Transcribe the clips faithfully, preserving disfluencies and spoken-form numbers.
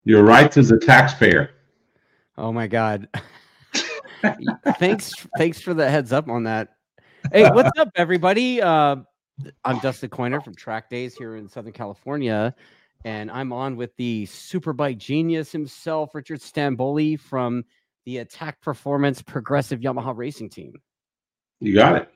Your rights as a taxpayer. Oh my God. thanks, thanks for the heads up on that. Hey, what's up, everybody? Uh, I'm Dustin Coiner from Track Days here in Southern California, and I'm on with the Superbike genius himself, Richard Stamboli from the Attack Performance Progressive Yamaha Racing Team. You got it.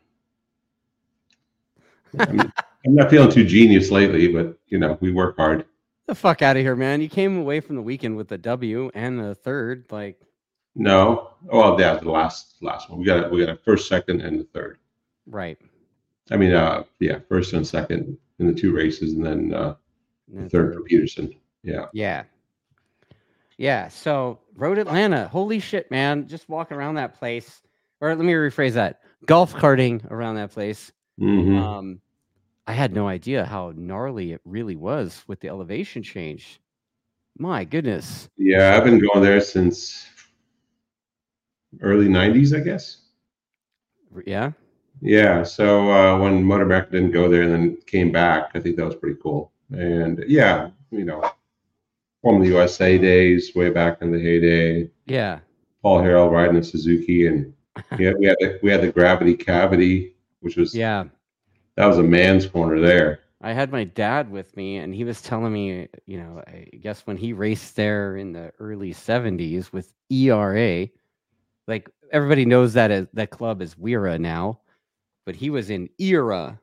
I'm, I'm not feeling too genius lately, but you know, we work hard. The fuck out of here, man! You came away from the weekend with a W and a third, like. No, well, yeah, the last last one. We got we got a first, second, and the third. Right. I mean, uh, yeah, first and second in the two races, and then uh, and the the third third for Peterson. Yeah. Yeah. Yeah. So Road Atlanta, holy shit, man! Just walking around that place, or let me rephrase that: golf carting around that place. Mm-hmm. Um, I had no idea how gnarly it really was with the elevation change. My goodness. Yeah, So, I've been going there since early nineties, I guess. yeah. Yeah, so uh, when Motor America didn't go there and then came back, I think that was pretty cool. And yeah, you know, former U S A days, way back in the heyday. Yeah. Paul Harrell riding a Suzuki, and yeah, we had the, we had the Gravity Cavity, which was Yeah. that was a man's corner there. I had my dad with me, and he was telling me, you know, I guess when he raced there in the early seventies with E R A, like everybody knows that as, that club is Wera now, but he was in Era.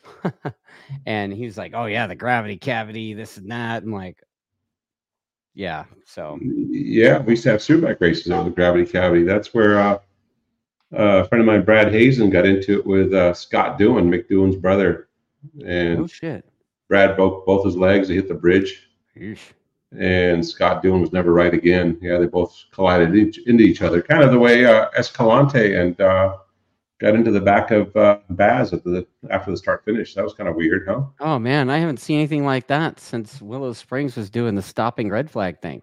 And he was like, oh, yeah, the Gravity Cavity, this and that. And like, yeah, so. Yeah, we used to have superbike races over the Gravity Cavity. That's where uh, uh, a friend of mine, Brad Hazen, got into it with uh, Scott Doohan, Mick Doohan's brother. And Oh, shit. Brad broke both his legs. He hit the bridge. Eesh. And Scott Doohan was never right again. Yeah, they both collided each, into each other, kind of the way uh, Escalante and uh, got into the back of uh, Baz at the after the start finish. That was kind of weird, huh? Oh, man, I haven't seen anything like that since Willow Springs was doing the stopping red flag thing.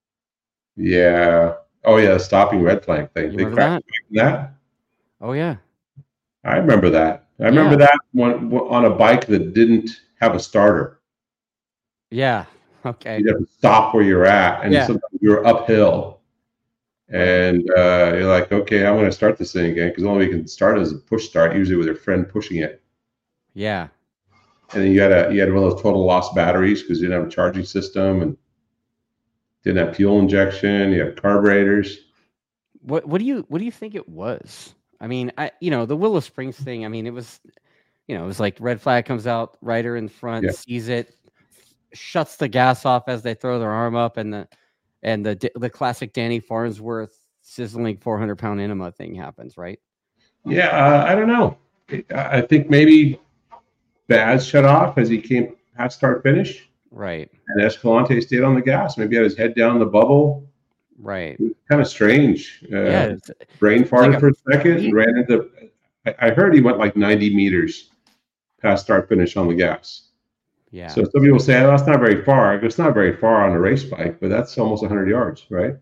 Yeah. Oh, yeah, the stopping red flag thing. You They remember cracked that? that. Oh, yeah. I remember that. I Yeah. remember that one on a bike that didn't have a starter. Yeah. Okay. You'd have to stop where you're at, and Yeah. sometimes you're uphill. Right. And uh, you're like, okay, I'm going to start this thing again, because the only way you can start is a push start, usually with your friend pushing it. Yeah. And then you had a you had one of those total lost batteries because you didn't have a charging system and didn't have fuel injection. You had carburetors. What What do you What do you think it was? I mean, I you know the Willow Springs thing. I mean, it was, you know, it was like red flag comes out, rider in front Yeah. sees it, shuts the gas off as they throw their arm up, and the and the the classic Danny Farnsworth sizzling four hundred pound enema thing happens, right? Yeah, uh, I don't know. I think maybe Baz shut off as he came past start finish, Right. and Escalante stayed on the gas. Maybe had his head down the bubble. Right. It was kind of strange. Uh, Yeah. It's, brain it's like farted a for a second he- and ran into. I, I heard he went like ninety meters past start finish on the gas. yeah. So some people say, oh, that's not very far. It's not very far on a race bike, but that's almost one hundred yards, right?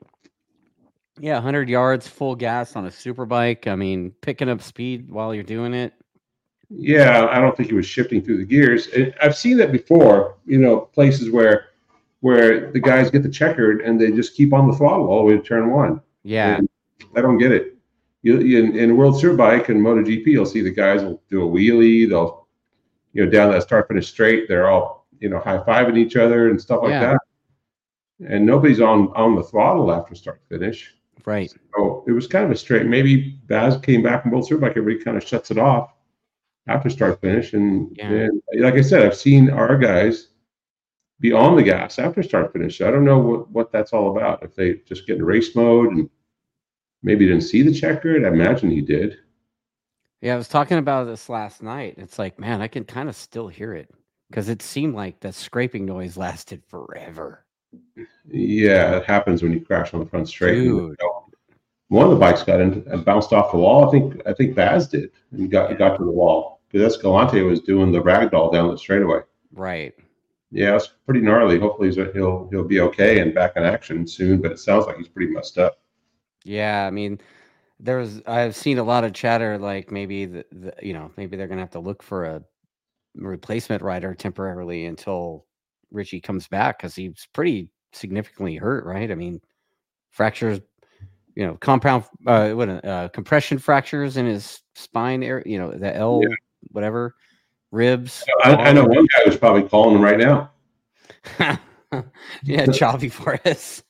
Yeah, one hundred yards, full gas on a super bike. I mean, picking up speed while you're doing it. Yeah, I don't think he was shifting through the gears. And I've seen that before, you know, places where where the guys get the checkered and they just keep on the throttle all the way to turn one. Yeah. And I don't get it. You, you, in, in World Superbike and MotoGP, you'll see the guys will do a wheelie. They'll, you know, down that start finish straight. They're all, you know, high fiving each other and stuff like Yeah. that. And nobody's on on the throttle after start finish. Right. So it was kind of a straight. Maybe Baz came back in World Superbike. Everybody kind of shuts it off after start finish. And, Yeah. and like I said, I've seen our guys be on the gas after start finish. So I don't know what, what that's all about. If they just get in race mode and maybe didn't see the checkered, I imagine he did. Yeah, I was talking about this last night. It's like, man, I can kind of still hear it because it seemed like that scraping noise lasted forever. Yeah, it happens when you crash on the front straight. And, Dude. you know, one of the bikes got in and bounced off the wall. I think I think Baz did and got Yeah. got to the wall because Escalante was doing the ragdoll down the straightaway. Right. Yeah, it's pretty gnarly. Hopefully he's, he'll he'll be okay and back in action soon. But it sounds like he's pretty messed up. Yeah, I mean, there's I've seen a lot of chatter like maybe the, the you know maybe they're gonna have to look for a replacement rider temporarily until Richie comes back because he's pretty significantly hurt, right? I mean, fractures, you know, compound, uh, what, uh, compression fractures in his spine area, you know, the L, Yeah. whatever, ribs. I, I know one guy who's probably calling him right now. Yeah, Chavi Flores.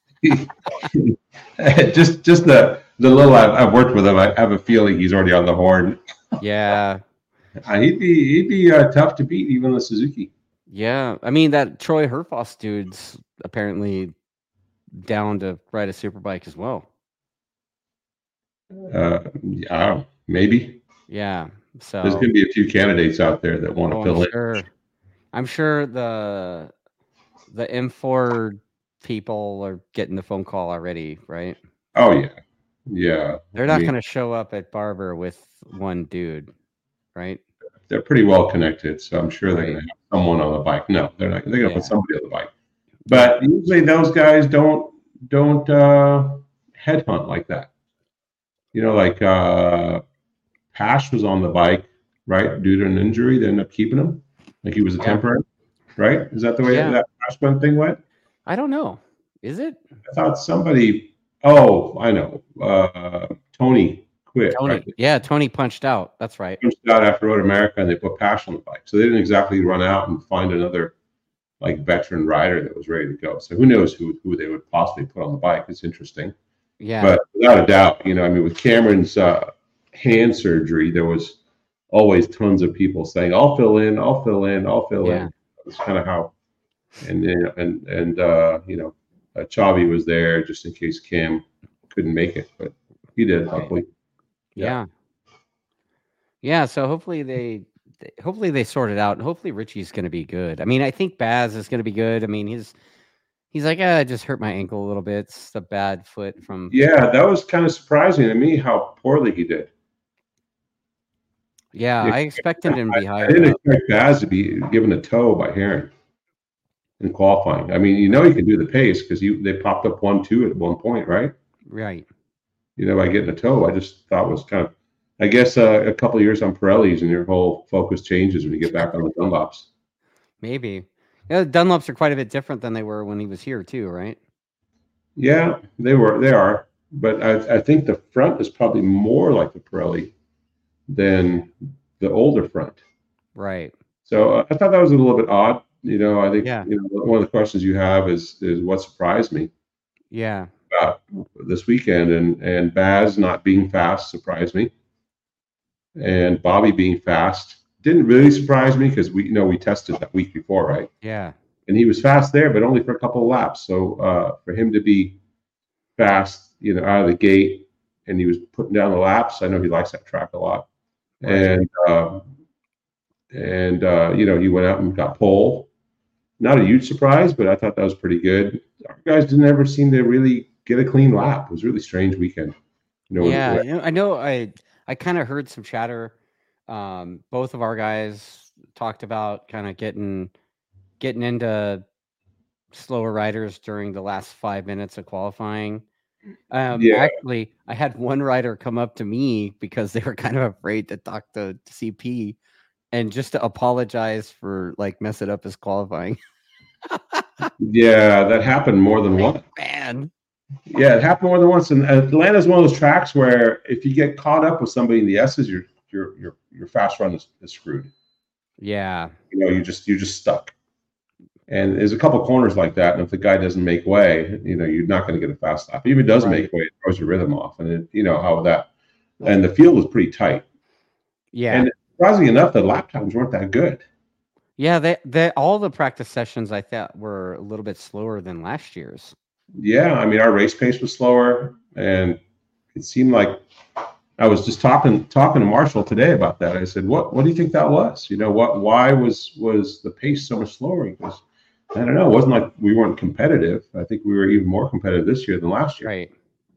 just just the the little I've, I've worked with him, I have a feeling he's already on the horn. Yeah. Uh, he'd be he'd be uh, tough to beat, even the Suzuki. Yeah, I mean that Troy Herfoss dude's apparently down to ride a superbike as well. Uh, yeah, I don't know, maybe. Yeah, so there's going to be a few candidates out there that want to oh, fill I'm in. sure. I'm sure the the M four people are getting the phone call already, right? Oh yeah, yeah. They're not going to show up at Barber with one dude, right? They're pretty well connected, so I'm sure Right. they're going to have someone on the bike. No, they're not. They're going to Yeah. put somebody on the bike. But usually those guys don't don't uh, headhunt like that. You know, like uh, Pash was on the bike, right, due to an injury. They ended up keeping him, like he was a Yeah. temporary, right? Is that the way Yeah. that Pash went thing went? I don't know. Is it? I thought somebody. Oh, I know. Uh, Tony quit. Tony. Right? Yeah, Tony punched out. That's right. Punched out after Road America, and they put Pash on the bike. So they didn't exactly run out and find another like veteran rider that was ready to go. So who knows who who they would possibly put on the bike? It's interesting. Yeah. But without a doubt, you know, I mean, with Cameron's uh, hand surgery, there was always tons of people saying, "I'll fill in, I'll fill in, I'll fill Yeah. in." It's kind of how, and and and uh, you know, uh, Chavi was there just in case Cam couldn't make it, but he did, luckily. Yeah. Yeah. So hopefully they, they hopefully they sort it out, and hopefully Richie's going to be good. I mean, I think Baz is going to be good. I mean, he's he's like, ah, I just hurt my ankle a little bit. It's a bad foot from. Yeah, that was kind of surprising to me how poorly he did. Yeah, Yeah, I expected him to be I higher. didn't up. expect Baz to be given a toe by Heron in qualifying. I mean, you know, he can do the pace because you they popped up one two at one point, right? Right. You know, by getting a toe, I just thought was kind of, I guess, uh, a couple of years on Pirellis and your whole focus changes when you get back on the Dunlops. Maybe. Yeah, the Dunlops are quite a bit different than they were when he was here too, right? Yeah, they were, they are, but I, I think the front is probably more like the Pirelli than the older front. Right. So uh, I thought that was a little bit odd. You know, I think Yeah. you know, one of the questions you have is is what surprised me Yeah. about this weekend, and and Baz not being fast surprised me, and Bobby being fast didn't really surprise me because we you know we tested that week before, right? Yeah. And he was fast there, but only for a couple of laps. So uh, for him to be fast, you know, out of the gate, and he was putting down the laps. I know he likes that track a lot, Right. and um, and uh, you know he went out and got pole. Not a huge surprise, but I thought that was pretty good. Our guys didn't ever seem to really get a clean lap. It was a really strange weekend. You know, Yeah, when- you know, I know. I I kind of heard some chatter. Um, both of our guys talked about kind of getting getting into slower riders during the last five minutes of qualifying. Um, Yeah. Actually, I had one rider come up to me because they were kind of afraid to talk to C P, and just to apologize for like messing up his qualifying. yeah, that happened more than once. Man, Yeah, it happened more than once. And Atlanta's one of those tracks where if you get caught up with somebody in the S's, your your your your fast run is, is screwed. yeah, You know, you just you're just stuck. And there's a couple corners like that, and if the guy doesn't make way, you know, you're not going to get a fast lap. Even if he does Right. make way, it throws your rhythm off, and it, you know how that. And the field was pretty tight. yeah. And surprisingly enough, the lap times weren't that good. Yeah, they, they all the practice sessions I thought were a little bit slower than last year's. Yeah, I mean, our race pace was slower, and it seemed like I was just talking talking to Marshall today about that. I said, "What what do you think that was? You know, what why was was the pace so much slower?" Because I don't know, it wasn't like we weren't competitive. I think we were even more competitive this year than last year. Right.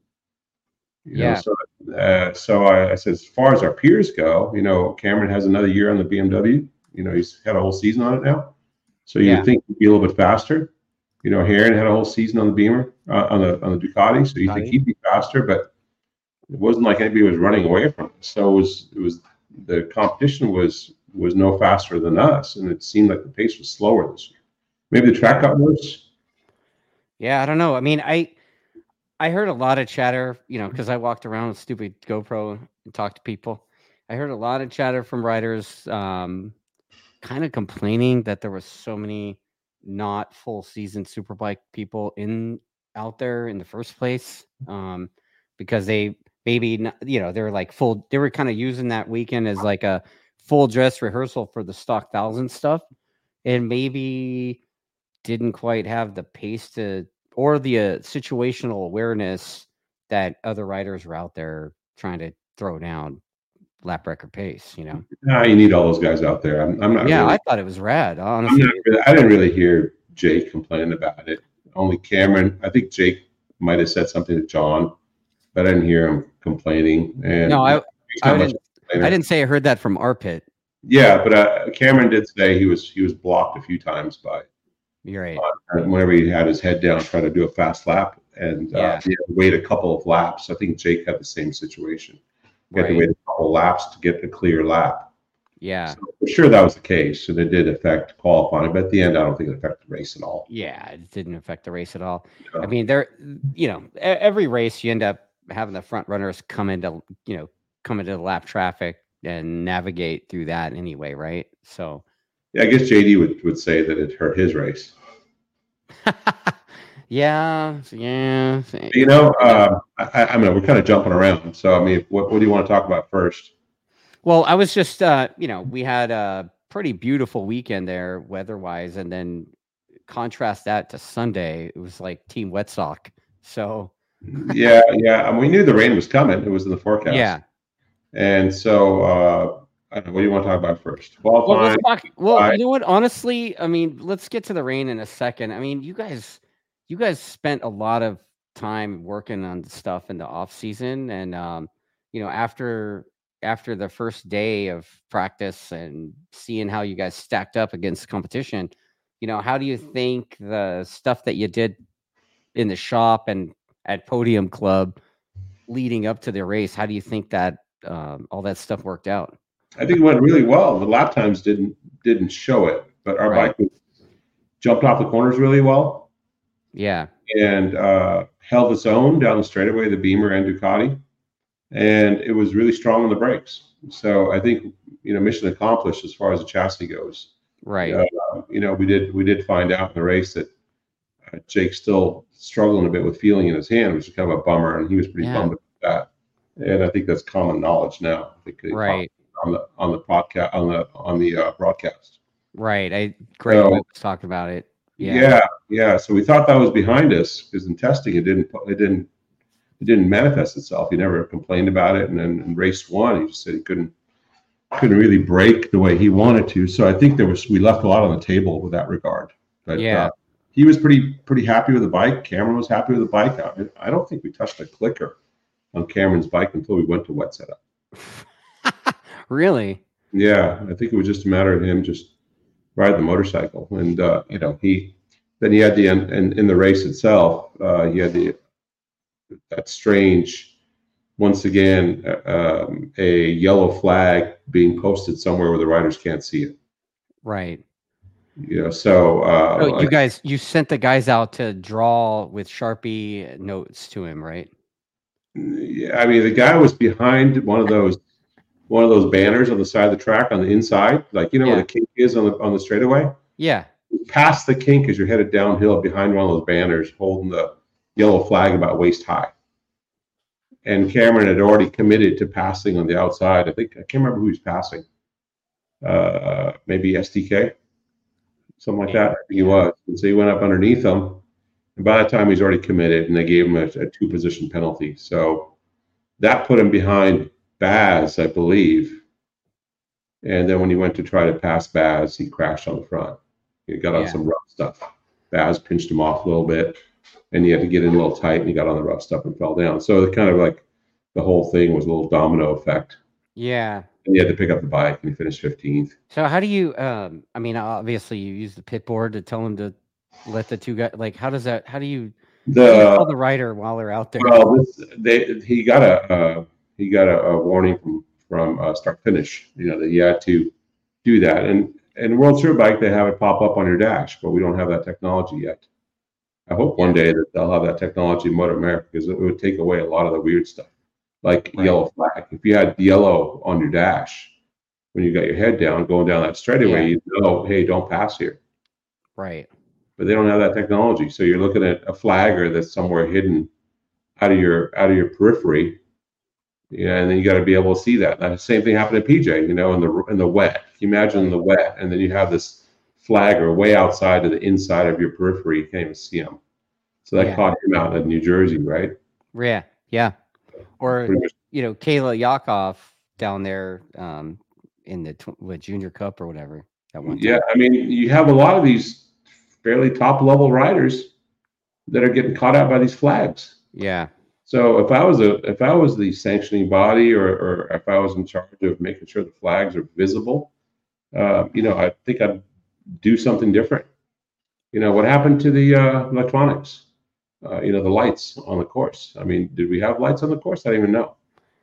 You know, Yeah. so uh, so I, I said, as far as our peers go, you know, Cameron has another year on the B M W. You know, he's had a whole season on it now. So you Yeah. would think he'd be a little bit faster. You know, Heron had a whole season on the Beamer, uh, on the on the Ducati. So you think Ducati. he'd be faster, but it wasn't like anybody was running away from it. So it was it was the competition was was no faster than us, and it seemed like the pace was slower this year. Maybe the track got worse. Yeah, I don't know. I mean, I I heard a lot of chatter, you know, because I walked around with stupid GoPro and talked to people. I heard a lot of chatter from riders, um, kind of complaining that there was so many not full season Superbike people in out there in the first place, um, because they maybe not, you know, they were like full. They were kind of using that weekend as like a full dress rehearsal for the stock thousand stuff, and maybe didn't quite have the pace to or the uh, situational awareness that other riders were out there trying to throw down lap record pace, you know? Nah, you need all those guys out there. I'm, I'm not Yeah, really. I thought it was rad, I'm not honestly. really, I didn't really hear Jake complain about it. Only Cameron. I think Jake might have said something to John, but I didn't hear him complaining. And No, I he's I not much didn't of a complainer. I didn't say I heard that from our pit. Yeah, but uh, Cameron did say he was he was blocked a few times by You're right. uh, whenever he had his head down trying to do a fast lap, and uh, Yeah. he had to wait a couple of laps. I think Jake had the same situation. He had to Right. wait a couple of laps to get the clear lap. Yeah. So for sure that was the case, and it did affect qualifying. But at the end, I don't think it affected the race at all. Yeah, it didn't affect the race at all. I Yeah. mean, there you know, e- every race you end up having the front runners come into, you know, come into the lap traffic and navigate through that anyway, right? So Yeah, I guess J D would, would say that it hurt his race. yeah, yeah. You know, uh, I, I mean, we're kind of jumping around. So, I mean, what, what do you want to talk about first? Well, I was just, uh, you know, we had a pretty beautiful weekend there weather-wise, and then contrast that to Sunday, it was like Team Wet Sock. So Yeah, yeah. I mean, we knew the rain was coming. It was in the forecast. yeah. And so, uh, I don't know, what do you want to talk about first? Well, Well, fine. let's talk. Well, Fine. you know what? Honestly, I mean, let's get to the rain in a second. I mean, you guys, you guys spent a lot of time working on stuff in the off season, and um, you know, after after the first day of practice and seeing how you guys stacked up against competition, you know, how do you think the stuff that you did in the shop and at Podium Club leading up to the race, how do you think that um, all that stuff worked out? I think it went really well. The lap times didn't didn't show it, but our Right. bike was, jumped off the corners really well Yeah. and uh, held its own down the straightaway, the Beamer and Ducati, and it was really strong on the brakes. So I think, you know, mission accomplished as far as the chassis goes. Right. Uh, you know, we did we did find out in the race that uh, Jake's still struggling a bit with feeling in his hand, which is kind of a bummer, and he was pretty Yeah. bummed about that. And I think that's common knowledge now. I think they Right. talked on the on the podcast on the on the uh, broadcast. Right. I Greg So- was talking about it. Yeah. Yeah. yeah, So we thought that was behind us because in testing it didn't it didn't it didn't manifest itself. He never complained about it, and then in race one he just said he couldn't couldn't really brake the way he wanted to. So I think there was we left a lot on the table with that regard. But Yeah. uh, he was pretty pretty happy with the bike. Cameron was happy with the bike. I, I don't think we touched a clicker on Cameron's bike until we went to wet setup. Really? Yeah, I think it was just a matter of him just ride the motorcycle, and uh, you know he then he had the and in, in the race itself uh, he had the that strange once again uh, um, a yellow flag being posted somewhere where the riders can't see it. Right. You know, so uh, So you like, guys, you sent the guys out to draw with Sharpie notes to him, right? yeah, I mean the guy was behind one of those one of those banners on the side of the track on the inside, like you know where Yeah. the kink is on the on the straightaway. Yeah. Past the kink as you're headed downhill behind one of those banners holding the yellow flag about waist high. And Cameron had already committed to passing on the outside. I think I can't remember who he was passing. Uh, maybe S D K, something like that. I think he was. And so he went up underneath him. And by that time, he's already committed, and they gave him a, a two-position penalty. So that put him behind Baz, I believe. And then when he went to try to pass Baz, he crashed on the front. He got on Yeah. some rough stuff. Baz pinched him off a little bit, and he had to get in a little tight, and he got on the rough stuff and fell down. So it kind of like the whole thing was a little domino effect. Yeah. And he had to pick up the bike, and he finished fifteenth. So how do you? Um, I mean, obviously you use the pit board to tell him to let the two guys. Like, how does that? How do you, how do you The tell the rider while they're out there? well, this, they he got a uh, he got a, a warning from from uh, start finish. You know that he had to do that, and and World Superbike they have it pop up on your dash, but we don't have that technology yet. I hope Yeah. one day that they'll have that technology in Motor America because it would take away a lot of the weird stuff, like Right. yellow flag. If you had yellow on your dash when you got your head down going down that straightaway, Yeah. you know, hey, don't pass here. Right. But they don't have that technology, so you're looking at a flagger that's somewhere hidden out of your out of your periphery. Yeah, and then you got to be able to see that. And the same thing happened to P J, you know, in the in the wet. Can you imagine Right. the wet, and then you have this flagger way outside to the inside of your periphery. You can't even see him. So that Yeah. caught him out in New Jersey, right? Yeah. Yeah. Or, Pretty much, you know, Kayla Yakov down there um, in the tw- what, Junior Cup or whatever at one yeah, time. I mean, you have a lot of these fairly top level riders that are getting caught out by these flags. Yeah. So if I was a if I was the sanctioning body, or, or if I was in charge of making sure the flags are visible, uh, you know, I think I'd do something different. You know, what happened to the uh, electronics? Uh, you know, the lights on the course. I mean, did we have lights on the course? I don't even know.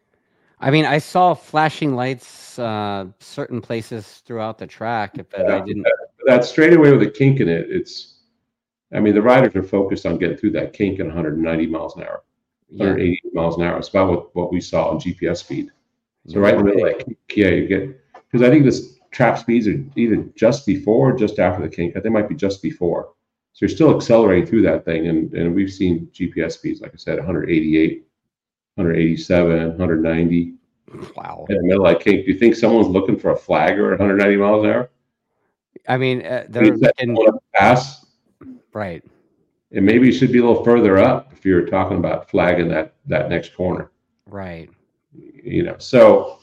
I mean, I saw flashing lights uh, certain places throughout the track, but I That, didn't. that, that straightaway with a kink in it, it's, I mean, the riders are focused on getting through that kink at one hundred ninety miles an hour, Yeah. one hundred eighty miles an hour. It's about what, what we saw on G P S speed. So No right in the middle way. of that kink, yeah, you get, because I think this trap speeds are either just before or just after the kink. They might be just before. So you're still accelerating through that thing. And, and we've seen G P S speeds, like I said, one eighty-eight, one eighty-seven, one ninety. Wow. In the middle of that kink. Do you think someone's looking for a flagger at one ninety miles an hour? I mean, uh, I they're mean, that's looking going up the pass. right. And maybe it should be a little further up if you're talking about flagging that that next corner. Right. You know, so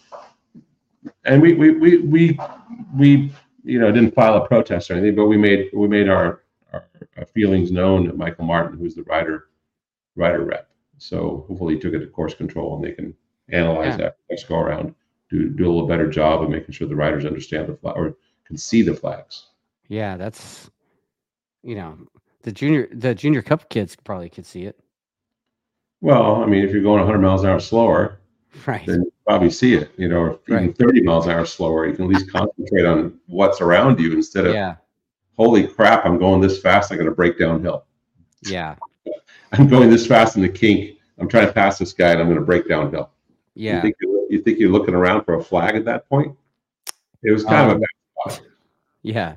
and we we we we, we you know didn't file a protest or anything, but we made we made our, our, our feelings known to Michael Martin, who's the rider rider rep. So hopefully he took it to course control and they can analyze Yeah. that next go around, do do a little better job of making sure the riders understand the flag or can see the flags. Yeah, that's you know the junior the junior cup kids probably could see it. Well, I mean, if you're going one hundred miles an hour slower, Right. then you probably see it, you know, or even Right. thirty miles an hour slower. You can at least concentrate on what's around you instead of, Yeah. holy crap, I'm going this fast, I'm going to break downhill. Yeah. I'm going this fast in the kink. I'm trying to pass this guy and I'm going to break downhill. You Yeah. think you're, you think you're looking around for a flag at that point? It was kind of a Um, bad spot. yeah.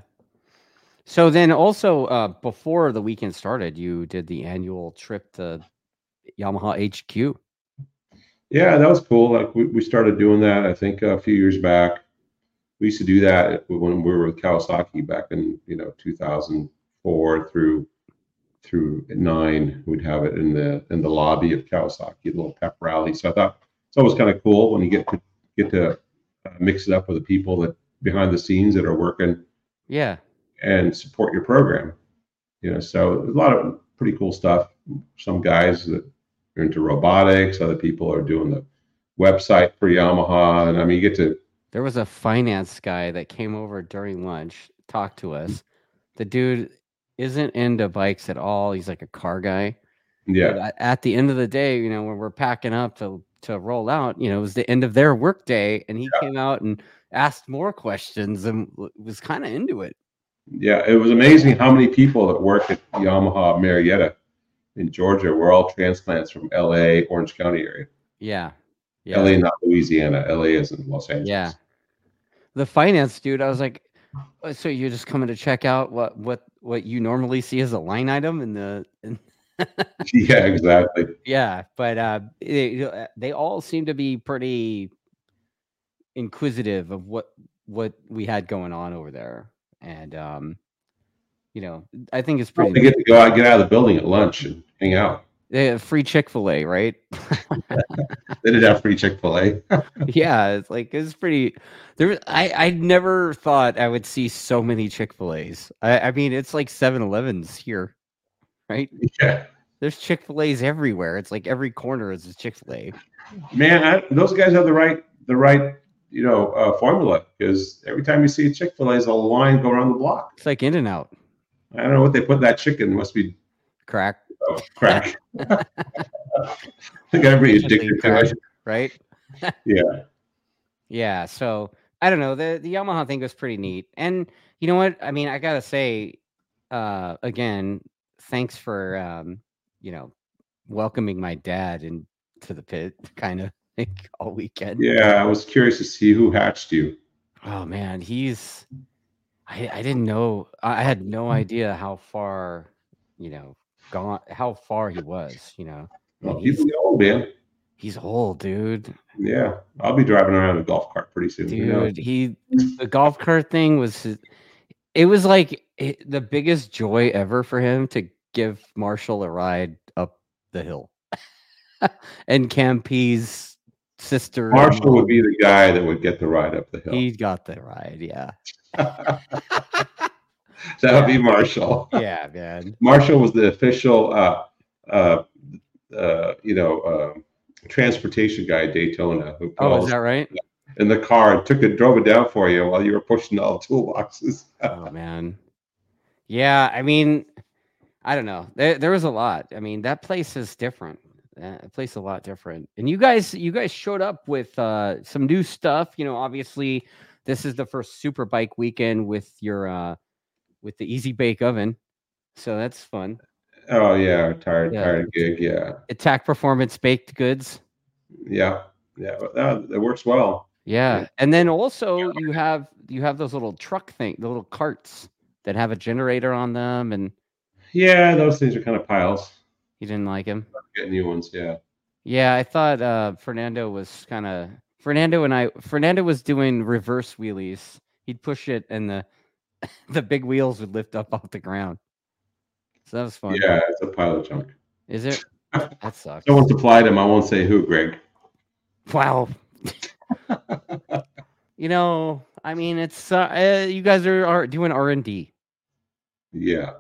So then also uh, before the weekend started, you did the annual trip to Yamaha H Q. Yeah, that was cool. Like we, we started doing that, I think, a few years back. We used to do that when we were with Kawasaki back in, you know, two thousand four through through nine. We'd have it in the in the lobby of Kawasaki, a little pep rally. So I thought it's always kind of cool when you get to get to uh, mix it up with the people that behind the scenes that are working Yeah. and support your program. You know, so a lot of pretty cool stuff. Some guys that are into robotics, other people are doing the website for Yamaha, and I mean, you get to. There was a finance guy that came over during lunch, talked to us. The dude isn't into bikes at all. He's like a car guy. Yeah. But at the end of the day, you know, when we're packing up to to roll out, you know, it was the end of their work day, and he yeah. came out and asked more questions and was kind of into it. Yeah, it was amazing how many people that work at Yamaha Marietta in Georgia were all transplants from L A, Orange County area. Yeah. Yeah. L A, not Louisiana. L A is in Los Angeles. Yeah. The finance dude, I was like, so you're just coming to check out what what what you normally see as a line item in the in yeah, exactly. Yeah, but uh they, they all seem to be pretty inquisitive of what what we had going on over there. And um you know, I think it's pretty. They get to go out, get out of the building at lunch and hang out. They have free Chick-fil-A, right? They did have free Chick-fil-A. Yeah, it's like it's pretty. There, I I never thought I would see so many Chick-fil-A's. I, I mean, it's like seven elevens here, right? Yeah. There's Chick-fil-A's everywhere. It's like every corner is a Chick-fil-A. Man, I, those guys have the right the right you know uh, formula, because every time you see a Chick-fil-A, there's a line go around the block. It's like In-N-Out. I don't know what they put in that chicken. It must be crack. Oh, crack. I think everybody's addicted to it, right? Yeah. Yeah. So I don't know. The the Yamaha thing was pretty neat, and you know what? I mean, I gotta say, uh, again, thanks for um, you know, welcoming my dad into the pit, kind of like all weekend. Yeah, I was curious to see who hatched you. Oh man, he's. I I didn't know. I had no idea how far, you know, gone. How far he was. You know, I mean, Oh, people he's get old, man. he's old, dude. Yeah, I'll be driving around in a golf cart pretty soon. Who knows? Dude, he the golf cart thing was. his- It was like it, the biggest joy ever for him to give Marshall a ride up the hill, and Campy's sister. and Marshall would mom, be the guy that would get the ride up the hill. He got the ride. Yeah. That would be Marshall. Yeah, man. Marshall was the official, uh, uh, uh, you know, uh, transportation guy at Daytona. Who put Oh, all is that right? in the car and took it, drove it down for you while you were pushing all the toolboxes. Oh man. Yeah, I mean, I don't know. There, there was a lot. I mean, that place is different. That place is a lot different. And you guys, you guys showed up with uh, some new stuff. You know, obviously, this is the first Super Bike weekend with your uh, with the Easy Bake Oven, so that's fun. Oh yeah, tired, Yeah. tired gig. Yeah, Attack Performance baked goods. yeah, yeah. But that, that works well. Yeah, Yeah. and then also you have you have those little truck thing, the little carts that have a generator on them, and Yeah, those things are kind of piles. you didn't like him. Get new ones. Yeah. Yeah, I thought uh, Fernando was kind of Fernando and I. Fernando was doing reverse wheelies. He'd push it, and the the big wheels would lift up off the ground. So that was fun. Yeah, it's a pile of junk. Is it? That sucks. Someone supplied them. I won't say who, Greg. Wow. You know, I mean, it's uh, uh, you guys are, are doing R and D. Yeah.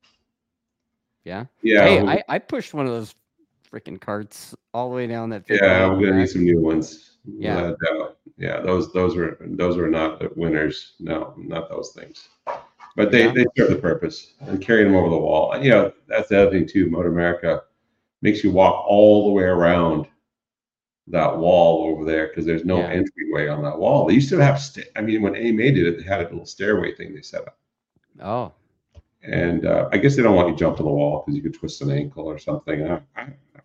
Yeah. Yeah. Hey, we'll- I, I pushed one of those freaking carts all the way down that. yeah, we're gonna track. need some new ones. Yeah. Without a doubt. Yeah, those those were those were not the winners. No, not those things. But they, Yeah. they serve the purpose and carrying them over the wall. And, you know, that's the other thing too. Motor America makes you walk all the way around that wall over there because there's no Yeah. entryway on that wall. They used to have. Sta- I mean, when A M A did it, they had a little stairway thing they set up. Oh, And uh, I guess they don't want you jumping the wall because you could twist an ankle or something. I, I,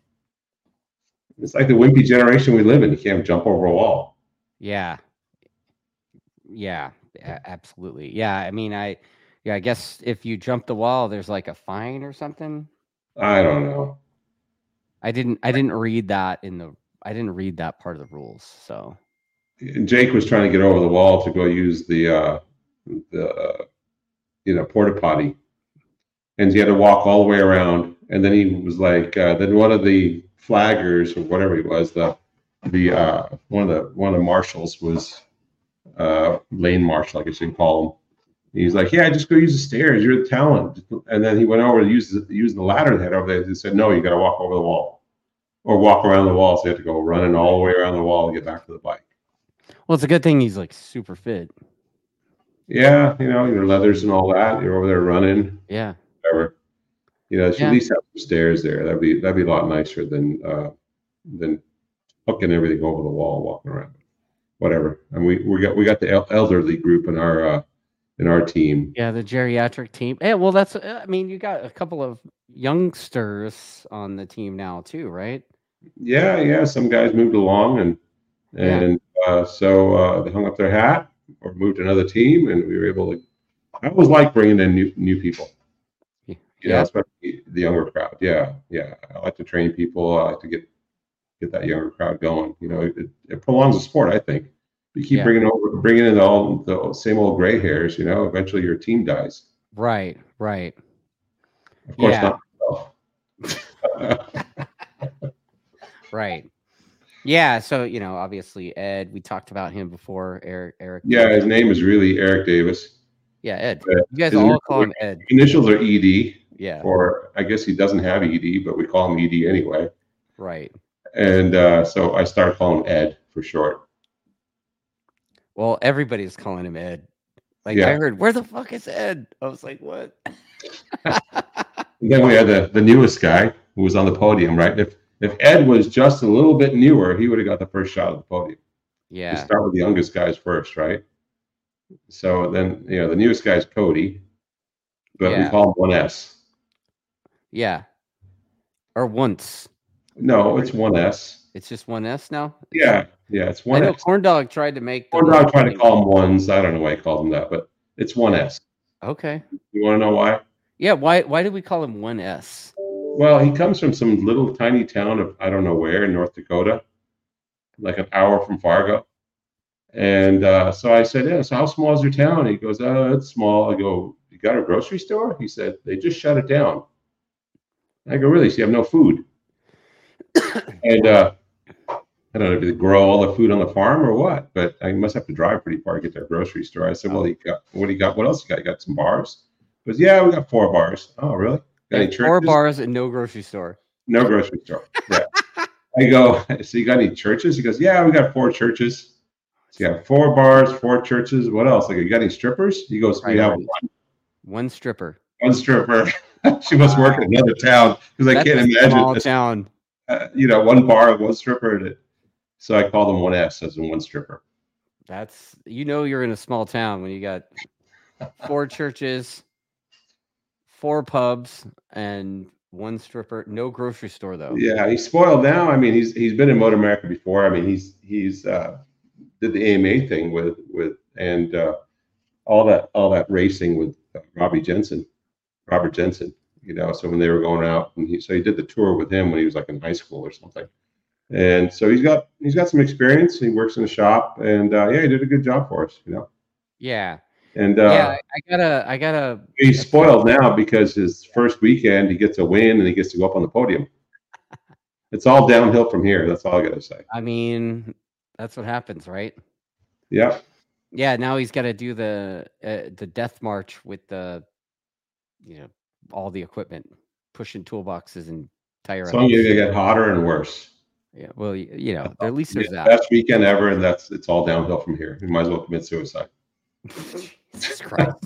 it's like the wimpy generation we live in. You can't jump over a wall. yeah. Yeah, a- absolutely. Yeah, I mean, I, yeah, I guess if you jump the wall, there's like a fine or something. I don't know. I didn't, I didn't read that in the, I didn't read that part of the rules. So Jake was trying to get over the wall to go use the uh, the uh, you know porta potty, and he had to walk all the way around. And then he was like, uh, then one of the flaggers or whatever he was, the the uh, one of the one of the marshals was uh, lane marshal, I guess you can call him. He's like, yeah, just go use the stairs. You're the talent. And then he went over to use the, use the ladder they had over there. He said, no, you got to walk over the wall or walk around the wall. So you have to go running all the way around the wall to get back to the bike. well, it's a good thing he's like super fit. Yeah, you know, your leathers and all that. You're over there running, Yeah. whatever. You know, you should Yeah. at least have some stairs there. That'd be that'd be a lot nicer than uh, than hooking everything over the wall, walking around. Whatever. And we we got we got the el- elderly group in our uh, in our team. Yeah, the geriatric team. Yeah, well, that's. uh, I mean, you got a couple of youngsters on the team now too, right? Yeah, yeah. Some guys moved along, and Yeah. and uh, so uh, they hung up their hat or moved to another team, and we were able to. I always like bringing in new new people. Y- You know, Yeah. especially the younger crowd. Yeah, yeah. I like to train people. I like to get get that younger crowd going. You know, it, it prolongs the sport. I think. You keep Yeah. bringing over, bringing in all the same old gray hairs. You know, eventually your team dies. Right. Right. Of course, Yeah. not myself. Right. Yeah. So you know, obviously Ed. We talked about him before. Eric. Eric. Yeah, his name is really Eric Davis. Yeah. Ed. Uh, You guys his all initials call are- him Ed. Initials are E D, Yeah. or I guess he doesn't have E D, but we call him E D anyway. Right. And uh, so I started calling him Ed for short. Well, everybody's calling him Ed. Like Yeah. I heard, where the fuck is Ed? I was like, what? And then we had the, the newest guy who was on the podium, right? If if Ed was just a little bit newer, he would have got the first shot at the podium. We Yeah. start with the youngest guys first, right? So then, you know, the newest guy's Cody, but we Yeah. call him one S. Yeah. Or once. No, it's one S. It's just one S now? Yeah, yeah, it's I one know S. Corn Dog tried to make Corn those. Dog tried to call them ones. I don't know why he called them that, but it's one S. Okay. You want to know why? Yeah, why why did we call him one S? Well, he comes from some little tiny town of I don't know where in North Dakota, like an hour from Fargo. And uh, so I said, yeah, so how small is your town? He goes, oh, it's small. I go, you got a grocery store? He said, they just shut it down. I go, really? So you have no food? And uh, I don't know if they grow all the food on the farm or what, but I must have to drive pretty far to get to a grocery store. I said, well, you got, what do you got? What else you got? You got some bars? He goes, yeah, we got four bars. Oh, really? Got any Four churches? bars and no grocery store. No grocery store. Yeah. I go, so you got any churches? He goes, yeah, we got four churches. So you got four bars, four churches. What else? Like, you got any strippers? He goes, we have one. One stripper. One stripper. She must work in another town because I That's can't a imagine small this, town. uh, you know, one bar, one stripper. And it, so I call them one S as in one stripper. That's, you know, you're in a small town when you got four churches, four pubs, and one stripper. No grocery store though. Yeah, he's spoiled now. I mean, he's he's been in Motor America before. I mean, he's he's uh, did the A M A thing with with and uh, all that all that racing with uh, Robbie Jensen, Robert Jensen. You know, so when they were going out, and he so he did the tour with him when he was like in high school or something. And so he's got he's got some experience. He works in the shop, and uh, yeah, he did a good job for us. You know. Yeah. And uh, yeah, I, I gotta, I gotta. He's spoiled now because his first weekend he gets a win and he gets to go up on the podium. It's all downhill from here. That's all I gotta say. I mean, that's what happens, right? Yeah. Yeah. Now he's got to do the uh, the death march with the, you know, all the equipment, pushing toolboxes and tire. So you're gonna get hotter and worse. Yeah. Well, you, you know, at least there's that. Best weekend ever, and that's it's all downhill from here. You might as well commit suicide. Jesus Christ.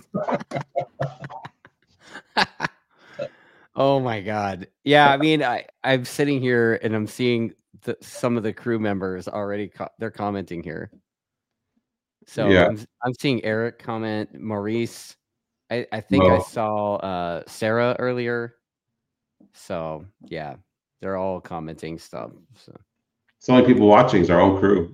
Oh my God. Yeah, I mean, I, I'm sitting here and I'm seeing the, some of the crew members already, co- they're commenting here. So yeah. I'm, I'm seeing Eric comment, Maurice. I, I think oh. I saw uh, Sarah earlier. So yeah, they're all commenting stuff. So it's the only people watching is our own crew.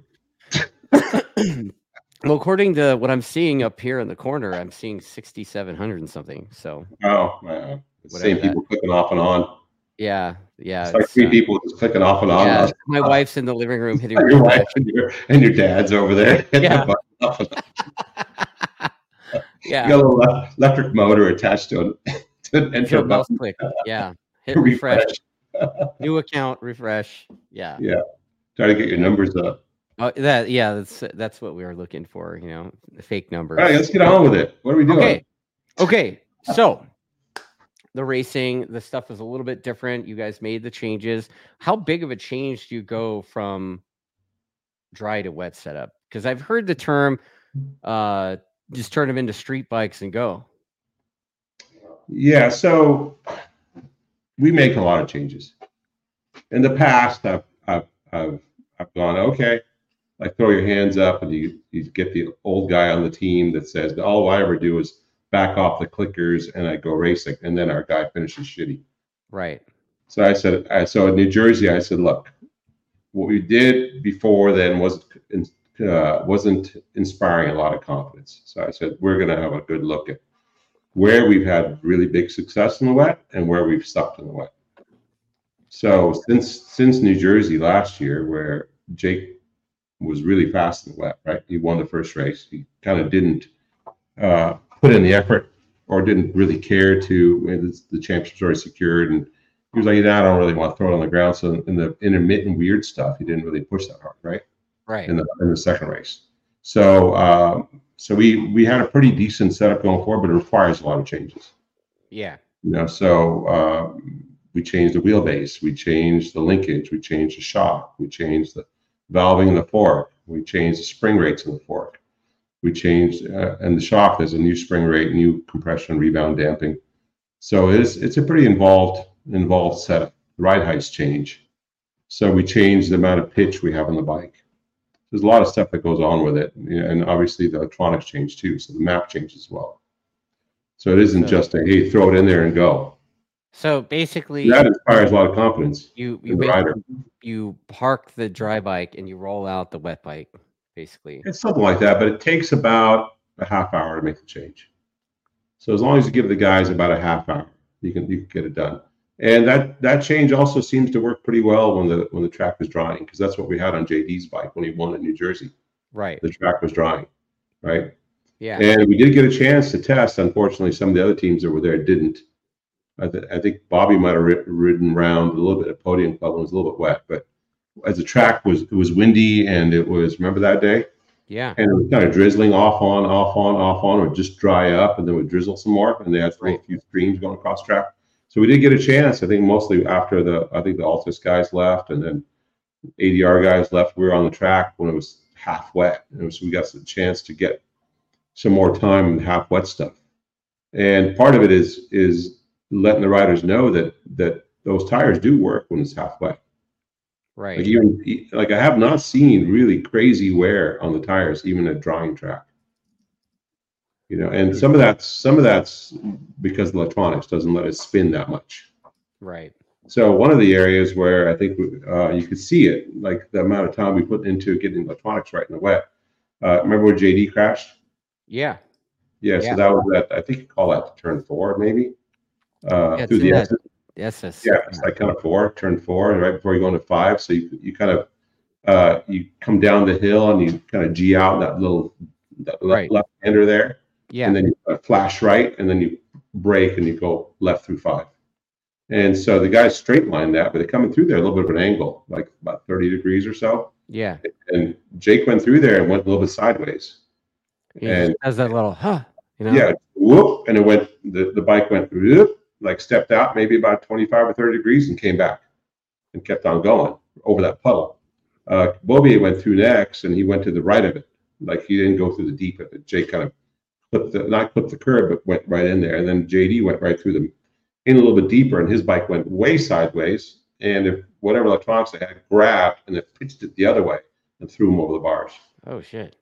Well, according to what I'm seeing up here in the corner, I'm seeing sixty-seven hundred and something. So oh, wow. It's the same people that. Clicking off and on. Yeah, yeah. It's like three uh, people just clicking off and on. Yeah, my uh, wife's in the living room hitting your wife and your, and your dad's over there. Yeah. The yeah. You got a little electric motor attached to it. To an enter button. Click. Yeah. Hit refresh. refresh. New account, refresh. Yeah. Yeah. Try to get your numbers up. Oh, that yeah, that's that's what we were looking for, you know, the fake numbers. All right, let's get on with it. What are we doing? Okay, okay. So the racing, the stuff is a little bit different. You guys made the changes. How big of a change do you go from dry to wet setup? Because I've heard the term, uh, just turn them into street bikes and go. Yeah, so we make a lot of changes. In the past, I've I've I've, I've gone okay. Like throw your hands up and you, you get the old guy on the team that says, all I ever do is back off the clickers and I go racing. And then our guy finishes shitty. Right. So I said, I, so in New Jersey, I said, look, what we did before then was, uh, wasn't inspiring a lot of confidence. So I said, we're going to have a good look at where we've had really big success in the wet and where we've sucked in the wet. So since, since New Jersey last year, where Jake was really fast in the wet, right? He won the first race. He kind of didn't uh, put in the effort or didn't really care to, the championship's already secured. And he was like, nah, I don't really want to throw it on the ground. So in the intermittent weird stuff, he didn't really push that hard, right? Right. In the, in the second race. So uh, so we, we had a pretty decent setup going forward, but it requires a lot of changes. Yeah. You know, so uh, we changed the wheelbase, we changed the linkage, we changed the shock, we changed the valving in the fork. We changed the spring rates in the fork. We changed, uh, and the shock, there's a new spring rate, new compression, rebound damping. So it's it's a pretty involved involved setup. The ride heights change. So we changed the amount of pitch we have on the bike. There's a lot of stuff that goes on with it. And obviously the electronics change too. So the map changes as well. So it isn't just a, hey, throw it in there and go. So basically, That inspires a lot of confidence you you in the rider. you park the dry bike and you roll out the wet bike, basically. It's something like that, but it takes about a half hour to make the change. So as long as you give the guys about a half hour, you can you can get it done. And that that change also seems to work pretty well when the when the track is drying, because that's what we had on J D's bike when he won in New Jersey. Right. The track was drying, right? Yeah. And we did get a chance to test. Unfortunately, some of the other teams that were there didn't. I, th- I think Bobby might have rid- ridden around a little bit at Podium Club. It was a little bit wet, but as the track was, it was windy and it was. Remember that day? Yeah. And it was kind of drizzling off on, off on, off on. It would just dry up and then would drizzle some more. And they had Right. a few streams going across track. So we did get a chance. I think mostly after the, I think the Altus guys left and then A D R guys left. We were on the track when it was half wet, and so we got a chance to get some more time in half wet stuff. And part of it is is letting the riders know that that those tires do work when it's half wet. Right. Like even like I have not seen really crazy wear on the tires, even at drying track. You know, and some of that's some of that's because the electronics doesn't let it spin that much. Right. So one of the areas where I think uh, you could see it, like the amount of time we put into getting electronics right in the wet. Uh, remember when J D crashed? Yeah. Yeah, Yeah. so that was that. I think you call that turn four, maybe. Uh, Yeah, through it's the in exit. that- Yes, yes. Yeah, it's like kind of four, turn four, and right before you go into five. So you you kind of uh, you come down the hill and you kind of G out that little that left, Right. left hander there, Yeah. and then you uh, flash right, and then you brake and you go left through five. And so the guys straight line that, but they're coming through there a little bit of an angle, like about thirty degrees or so. Yeah. And Jake went through there and went a little bit sideways. He And just does that little huh, you know? yeah, whoop, and it went. The, the bike went whoop, like stepped out maybe about twenty-five or thirty degrees and came back and kept on going over that puddle. Uh, Bobby went through next, and he went to the right of it. Like he didn't go through the deep of it. Jake kind of clipped the not clipped the curb, but went right in there. And then J D went right through them in a little bit deeper, and his bike went way sideways. And if whatever electronics they had grabbed and it pitched it the other way and threw him over the bars. Oh shit.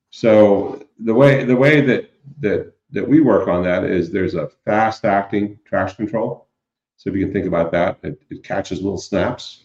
So the way the way that that that we work on that is there's a fast acting traction control. So if you can think about that, it, it catches little snaps,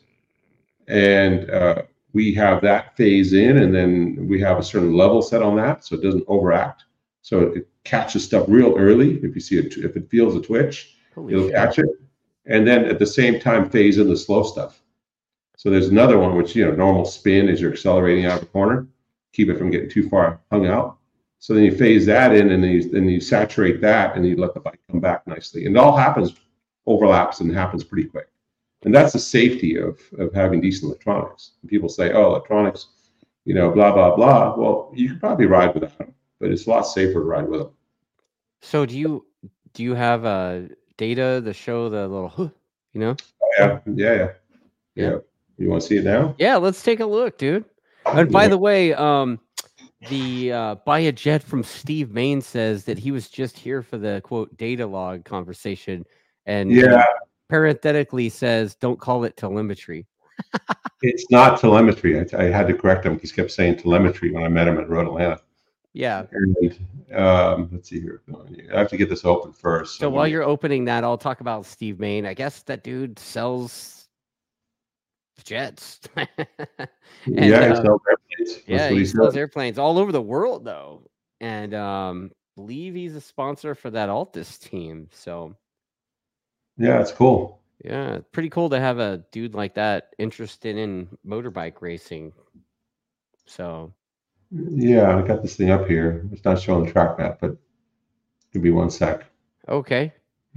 and uh, we have that phase in, and then we have a certain level set on that, so it doesn't overact. So it catches stuff real early. If you see it, if it feels a twitch, Holy it'll shit. catch it, and then at the same time phase in the slow stuff. So there's another one which, you know, normal spin as you're accelerating out of the corner, keep it from getting too far hung out. So then you phase that in, and then you, then you saturate that, and you let the bike come back nicely. And it all happens, overlaps, and happens pretty quick. And that's the safety of of having decent electronics. And people say, oh, electronics, you know, blah, blah, blah. Well, you could probably ride without them, but it's a lot safer to ride with them. So do you do you have uh data to show the little huh, you know? Oh, yeah, yeah, yeah, Yeah. yeah. You want to see it now? Yeah, let's take a look, dude. And by the way, um, the uh, buy a jet from Steve Main says that he was just here for the quote data log conversation, and Yeah, parenthetically says, "Don't call it telemetry." it's not telemetry. I, I had to correct him. He kept saying telemetry when I met him at Road Atlanta. Yeah. And um, let's see here. I have to get this open first. So while you're opening that, I'll talk about Steve Main. I guess that dude sells jets. And, yeah, he uh, sells airplanes. That's yeah, what he he sells said. airplanes all over the world, though, and um, believe he's a sponsor for that Altus team. So Yeah, it's cool. yeah, pretty cool to have a dude like that interested in motorbike racing. So Yeah, I got this thing up here. It's not showing the track map, but give me one sec. okay,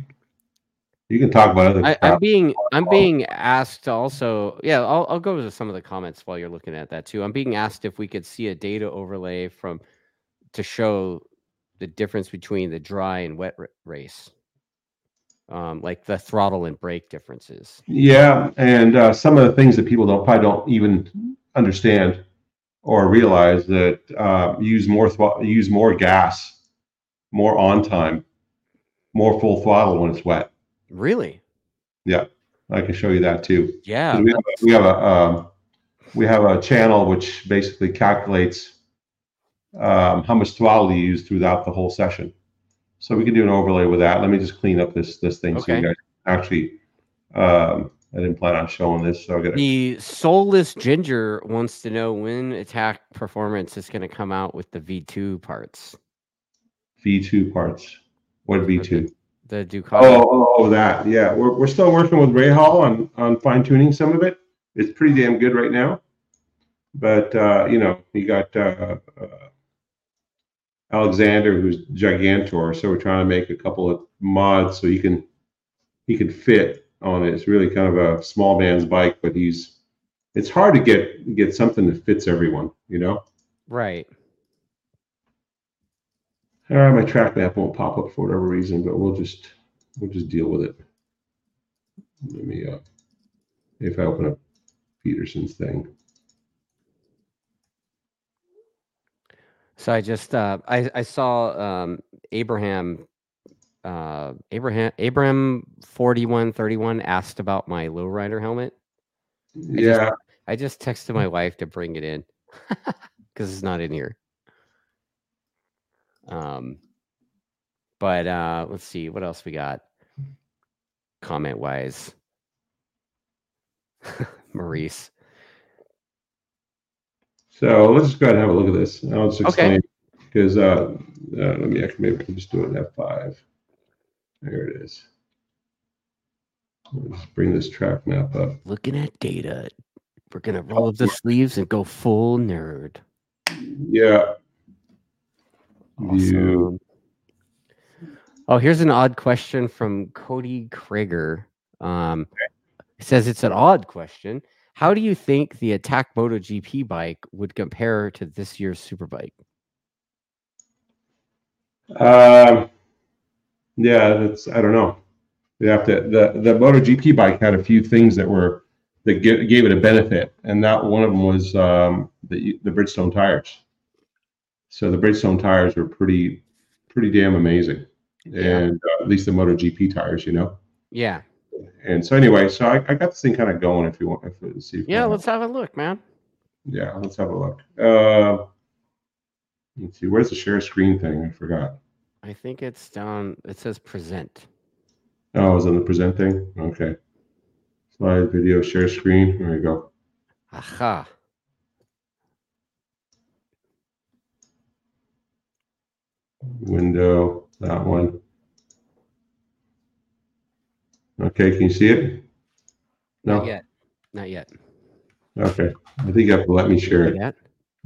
You can talk about other I, I'm crap. being I'm being asked also. Yeah, I'll I'll go to some of the comments while you're looking at that too. I'm being asked if we could see a data overlay from to show the difference between the dry and wet r- race, um, like the throttle and brake differences. Yeah, and uh, some of the things that people don't probably don't even understand or realize that uh, use more thro- use more gas, more on time, more full throttle when it's wet. Really? Yeah, I can show you that too. Yeah. 'Cause We have, a- we have a um, we have a channel which basically calculates um, how much throttle you use throughout the whole session. So we can do an overlay with that. Let me just clean up this this thing so Okay. you guys actually, um, I didn't plan on showing this, so I got the Soulless Ginger wants to know when Attack Performance is going to come out with the V two parts. V two parts. What V two? The, the Ducati. Oh, oh, oh, that. Yeah, we're we're still working with Ray Hall on on fine tuning some of it. It's pretty damn good right now, but uh, you know, you got uh, uh, Alexander, who's Gigantor, so we're trying to make a couple of mods so he can he can fit on it. It's really kind of a small man's bike, but he's it's hard to get get something that fits everyone, you know. Right. All right, my track map won't pop up for whatever reason, but we'll just we'll just deal with it. Let me uh, if I open up Peterson's thing. So I just uh, I I saw um, Abraham uh, Abraham Abraham forty-one thirty-one asked about my lowrider helmet. Yeah, I just, I just texted my wife to bring it in because it's not in here. Um, but uh, let's see what else we got. Comment wise, Maurice. So let's just go ahead and have a look at this. I'll just explain Okay. because uh, uh, let me actually maybe I can just do it in F five. There it is. Let's bring this track map up. Looking at data, we're gonna roll up the sleeves and go full nerd. Yeah. Awesome. View. Oh, here's an odd question from Cody Krieger. Um, it says it's an odd question. How do you think the Attack MotoGP bike would compare to this year's Superbike? Um, yeah, that's I don't know. You have to the the MotoGP bike had a few things that were that gave, gave it a benefit, and that one of them was um, the the Bridgestone tires. So the Bridgestone tires were pretty pretty damn amazing, Yeah. and uh, at least the MotoGP tires, you know. Yeah. And so anyway, so I, I got this thing kind of going. If you want, if let's see. If Yeah, let's have a look, man. Yeah, let's have a look. Uh, let's see. Where's the share screen thing? I forgot. I think it's down. It says present. Oh, it was on the present thing. Okay. Slide video share screen. There we go. Aha. Window. That one. Okay, can you see it? No. Not yet. Not yet. Okay. I think you have to let me share it. Yet?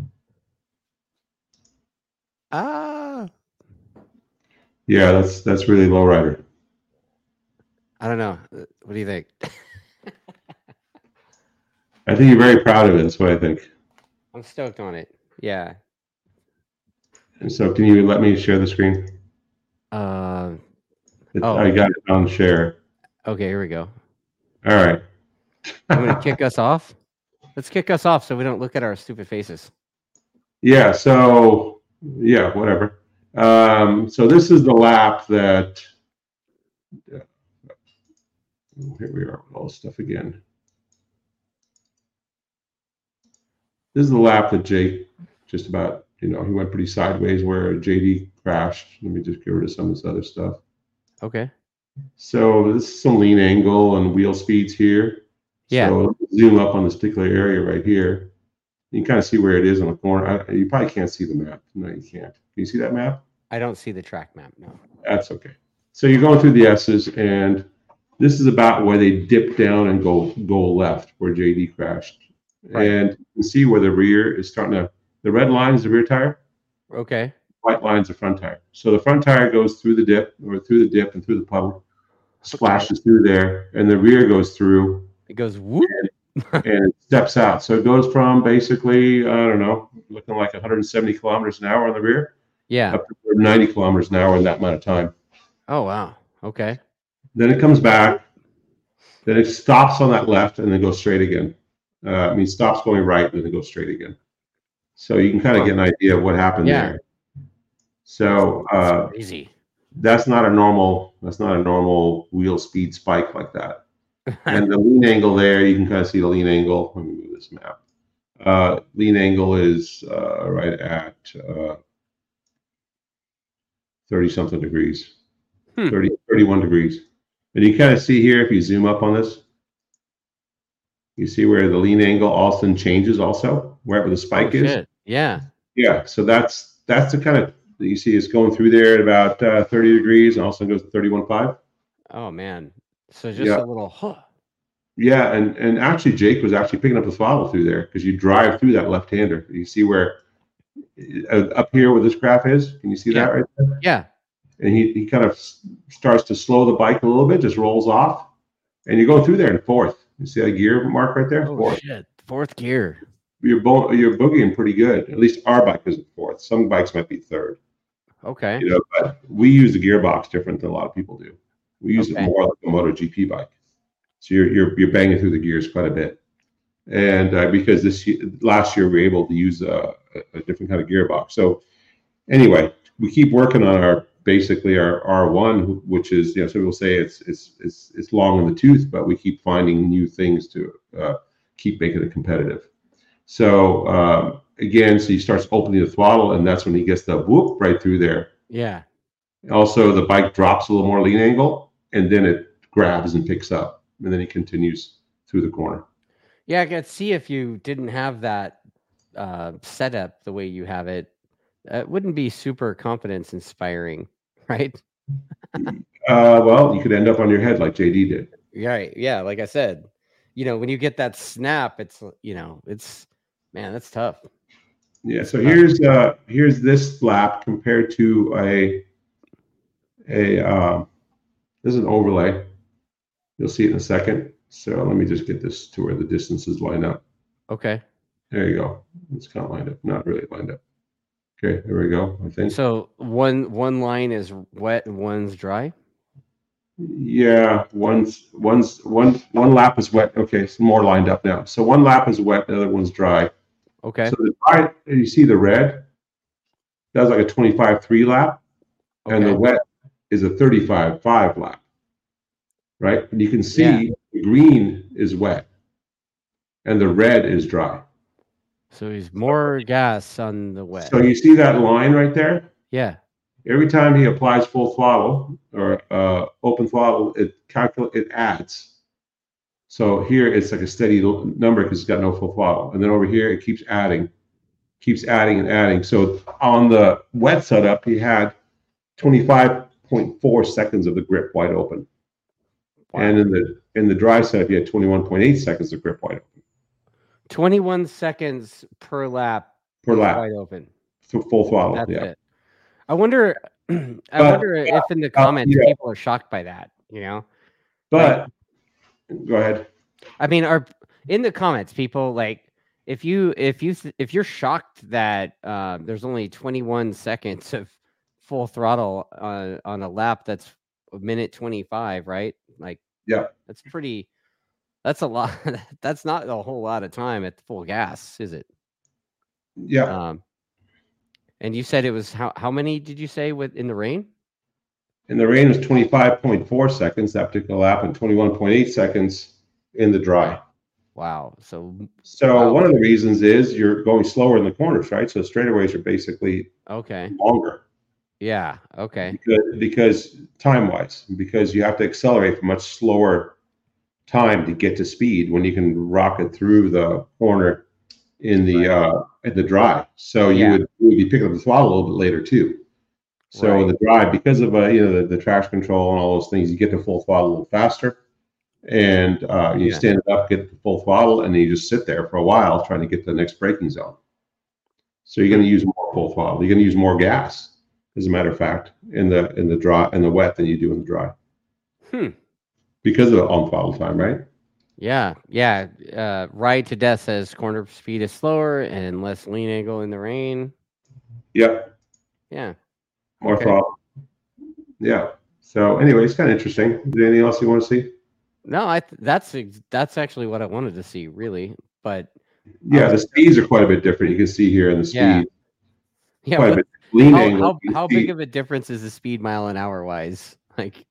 Ah. Yeah, that's that's really lowrider. I don't know. What do you think? I think you're very proud of it. That's what I think. I'm stoked on it. Yeah. And so, can you let me share the screen? Uh. It's, Oh. I got it on share. Okay, here we go. All right. I'm gonna kick us off. Let's kick us off so we don't look at our stupid faces. Yeah. So yeah, whatever. Um, so this is the lap that. Yeah. Here we are with all this stuff again. This is the lap that Jake just about, you know, he went pretty sideways where J D crashed. Let me just get rid of some of this other stuff. Okay. So this is some lean angle and wheel speeds here. Yeah. So zoom up on this particular area right here. You can kind of see where it is on the corner. I, you probably can't see the map. No, you can't. Can you see that map? I don't see the track map, no. That's okay. So you're going through the S's, and this is about where they dip down and go go left, where J D crashed. Right. And you can see where the rear is starting to, the red line is the rear tire. Okay. White line's the front tire. So the front tire goes through the dip, or through the dip and through the puddle, splashes okay. through there, and the rear goes through. It goes whoop. And, and it steps out. So it goes from basically, I don't know, looking like one hundred seventy kilometers an hour on the rear. Yeah. Up to ninety kilometers an hour in that amount of time. Oh, wow. Okay. Then it comes back. Then it stops on that left and then goes straight again. Uh, I mean, stops going right and then it goes straight again. So you can kind of get an idea of what happened yeah. there. So uh, that's crazy. That's not a normal. That's not a normal wheel speed spike like that. And the lean angle there, you can kind of see the lean angle. Let me move this map. Uh, lean angle is uh, right at uh, thirty something degrees, hmm. thirty, thirty-one degrees. And you kind of see here, if you zoom up on this, you see where the lean angle all of a sudden changes also, wherever the spike oh, is. shit. Yeah. Yeah, so that's that's the kind of, you see it's going through there at about uh, thirty degrees and also goes to thirty-one point five. Oh, man. So just Yeah. a little, huh. Yeah, and, and actually Jake was actually picking up the throttle through there because you drive through that left-hander. You see where, uh, up here where this graph is, can you see Yeah. that right there? Yeah. And he, he kind of s- starts to slow the bike a little bit, just rolls off, and you go through there in fourth. You see that gear mark right there? Oh, Fourth. shit. Fourth gear. You're, bo- you're boogieing pretty good. At least our bike is in fourth. Some bikes might be third. Okay. You know, but we use the gearbox different than a lot of people do. We use Okay. it more like a MotoGP bike. So you're you're you're banging through the gears quite a bit. And uh, because this year, last year we were able to use a, a different kind of gearbox. So anyway, we keep working on our basically our R one, which is, you know, so we'll say it's it's it's it's long in the tooth, but we keep finding new things to uh, keep making it competitive. So um, again, so he starts opening the throttle, and that's when he gets the whoop right through there. Yeah. Also, the bike drops a little more lean angle, and then it grabs and picks up, and then he continues through the corner. Yeah, I could see if you didn't have that uh, setup the way you have it, it wouldn't be super confidence inspiring, right? Uh, well, you could end up on your head like J D did. Right. Yeah. Like I said, you know, when you get that snap, it's, you know, it's, man, that's tough. Yeah. So here's uh, here's this lap compared to a a uh, this is an overlay. You'll see it in a second. So let me just get this to where the distances line up. Okay. There you go. It's kind of lined up. Not really lined up. Okay, there we go, I think. So one one line is wet and one's dry? Yeah, one's one's one one lap is wet. Okay, it's more lined up now. So one lap is wet, the other one's dry. Okay. So the dry, you see the red? That's like a twenty-five three lap, okay. and the wet is a thirty-five five lap. Right? And you can see Yeah. the green is wet, and the red is dry. So he's more gas on the wet. So you see that line right there? Yeah. Every time he applies full throttle or uh, open throttle, it calculate it adds. So here it's like a steady number because it's got no full throttle, and then over here it keeps adding, keeps adding and adding. So on the wet setup, he had twenty-five point four seconds of the grip wide open, wow. And in the in the dry setup, he had twenty-one point eight seconds of grip wide open. twenty-one seconds per lap. Per lap, wide open. Full throttle. That's yeah. it. I wonder. I but, wonder yeah, if in the comments uh, yeah. people are shocked by that. You know. But like, go ahead. I mean, are in the comments people like if you if you if you're shocked that uh, there's only twenty-one seconds of full throttle on on a lap that's a minute twenty-five, right? Like, yeah, that's pretty. That's a lot. That's not a whole lot of time at full gas, is it? Yeah. Um, and you said it was how how many did you say with in the rain? In the rain was twenty-five point four seconds that particular lap, and twenty-one point eight seconds in the dry. Wow. So so wow. one of the reasons is you're going slower in the corners, right? So straightaways are basically okay longer. Yeah. Okay. Because, because time wise, because you have to accelerate for much slower time to get to speed when you can rocket through the corner in the uh in the dry. So you yeah. would, you would be picking up the throttle a little bit later too. So right. in the dry, because of uh, you know the, the traction control and all those things, you get to full throttle a little faster, and uh, you yeah. stand it up, get the full throttle, and then you just sit there for a while trying to get to the next braking zone. So you're going to use more full throttle. You're going to use more gas, as a matter of fact, in the in the dry in the wet than you do in the dry. Hmm. Because of the on throttle time, right? Yeah, yeah. Uh, Ride to Death says corner speed is slower and less lean angle in the rain. Yep. Yeah. More okay. throttle. Yeah. So anyway, it's kind of interesting. Is there anything else you want to see? No, I th- that's that's actually what I wanted to see, really. But yeah, the speeds are quite a bit different. You can see here in the speed. Yeah. Yeah. Quite what, a bit. Lean how angle, how, how big of a difference is the speed mile an hour wise? Like.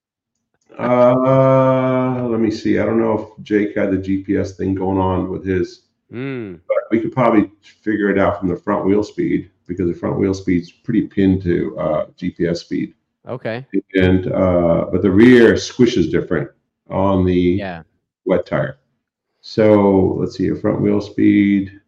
uh, let me see. I don't know if Jake had the G P S thing going on with his, mm. but we could probably figure it out from the front wheel speed because the front wheel speed's pretty pinned to uh, G P S speed. Okay. and uh, but the rear squish is different on the Yeah. wet tire. So let's see, a front wheel speed.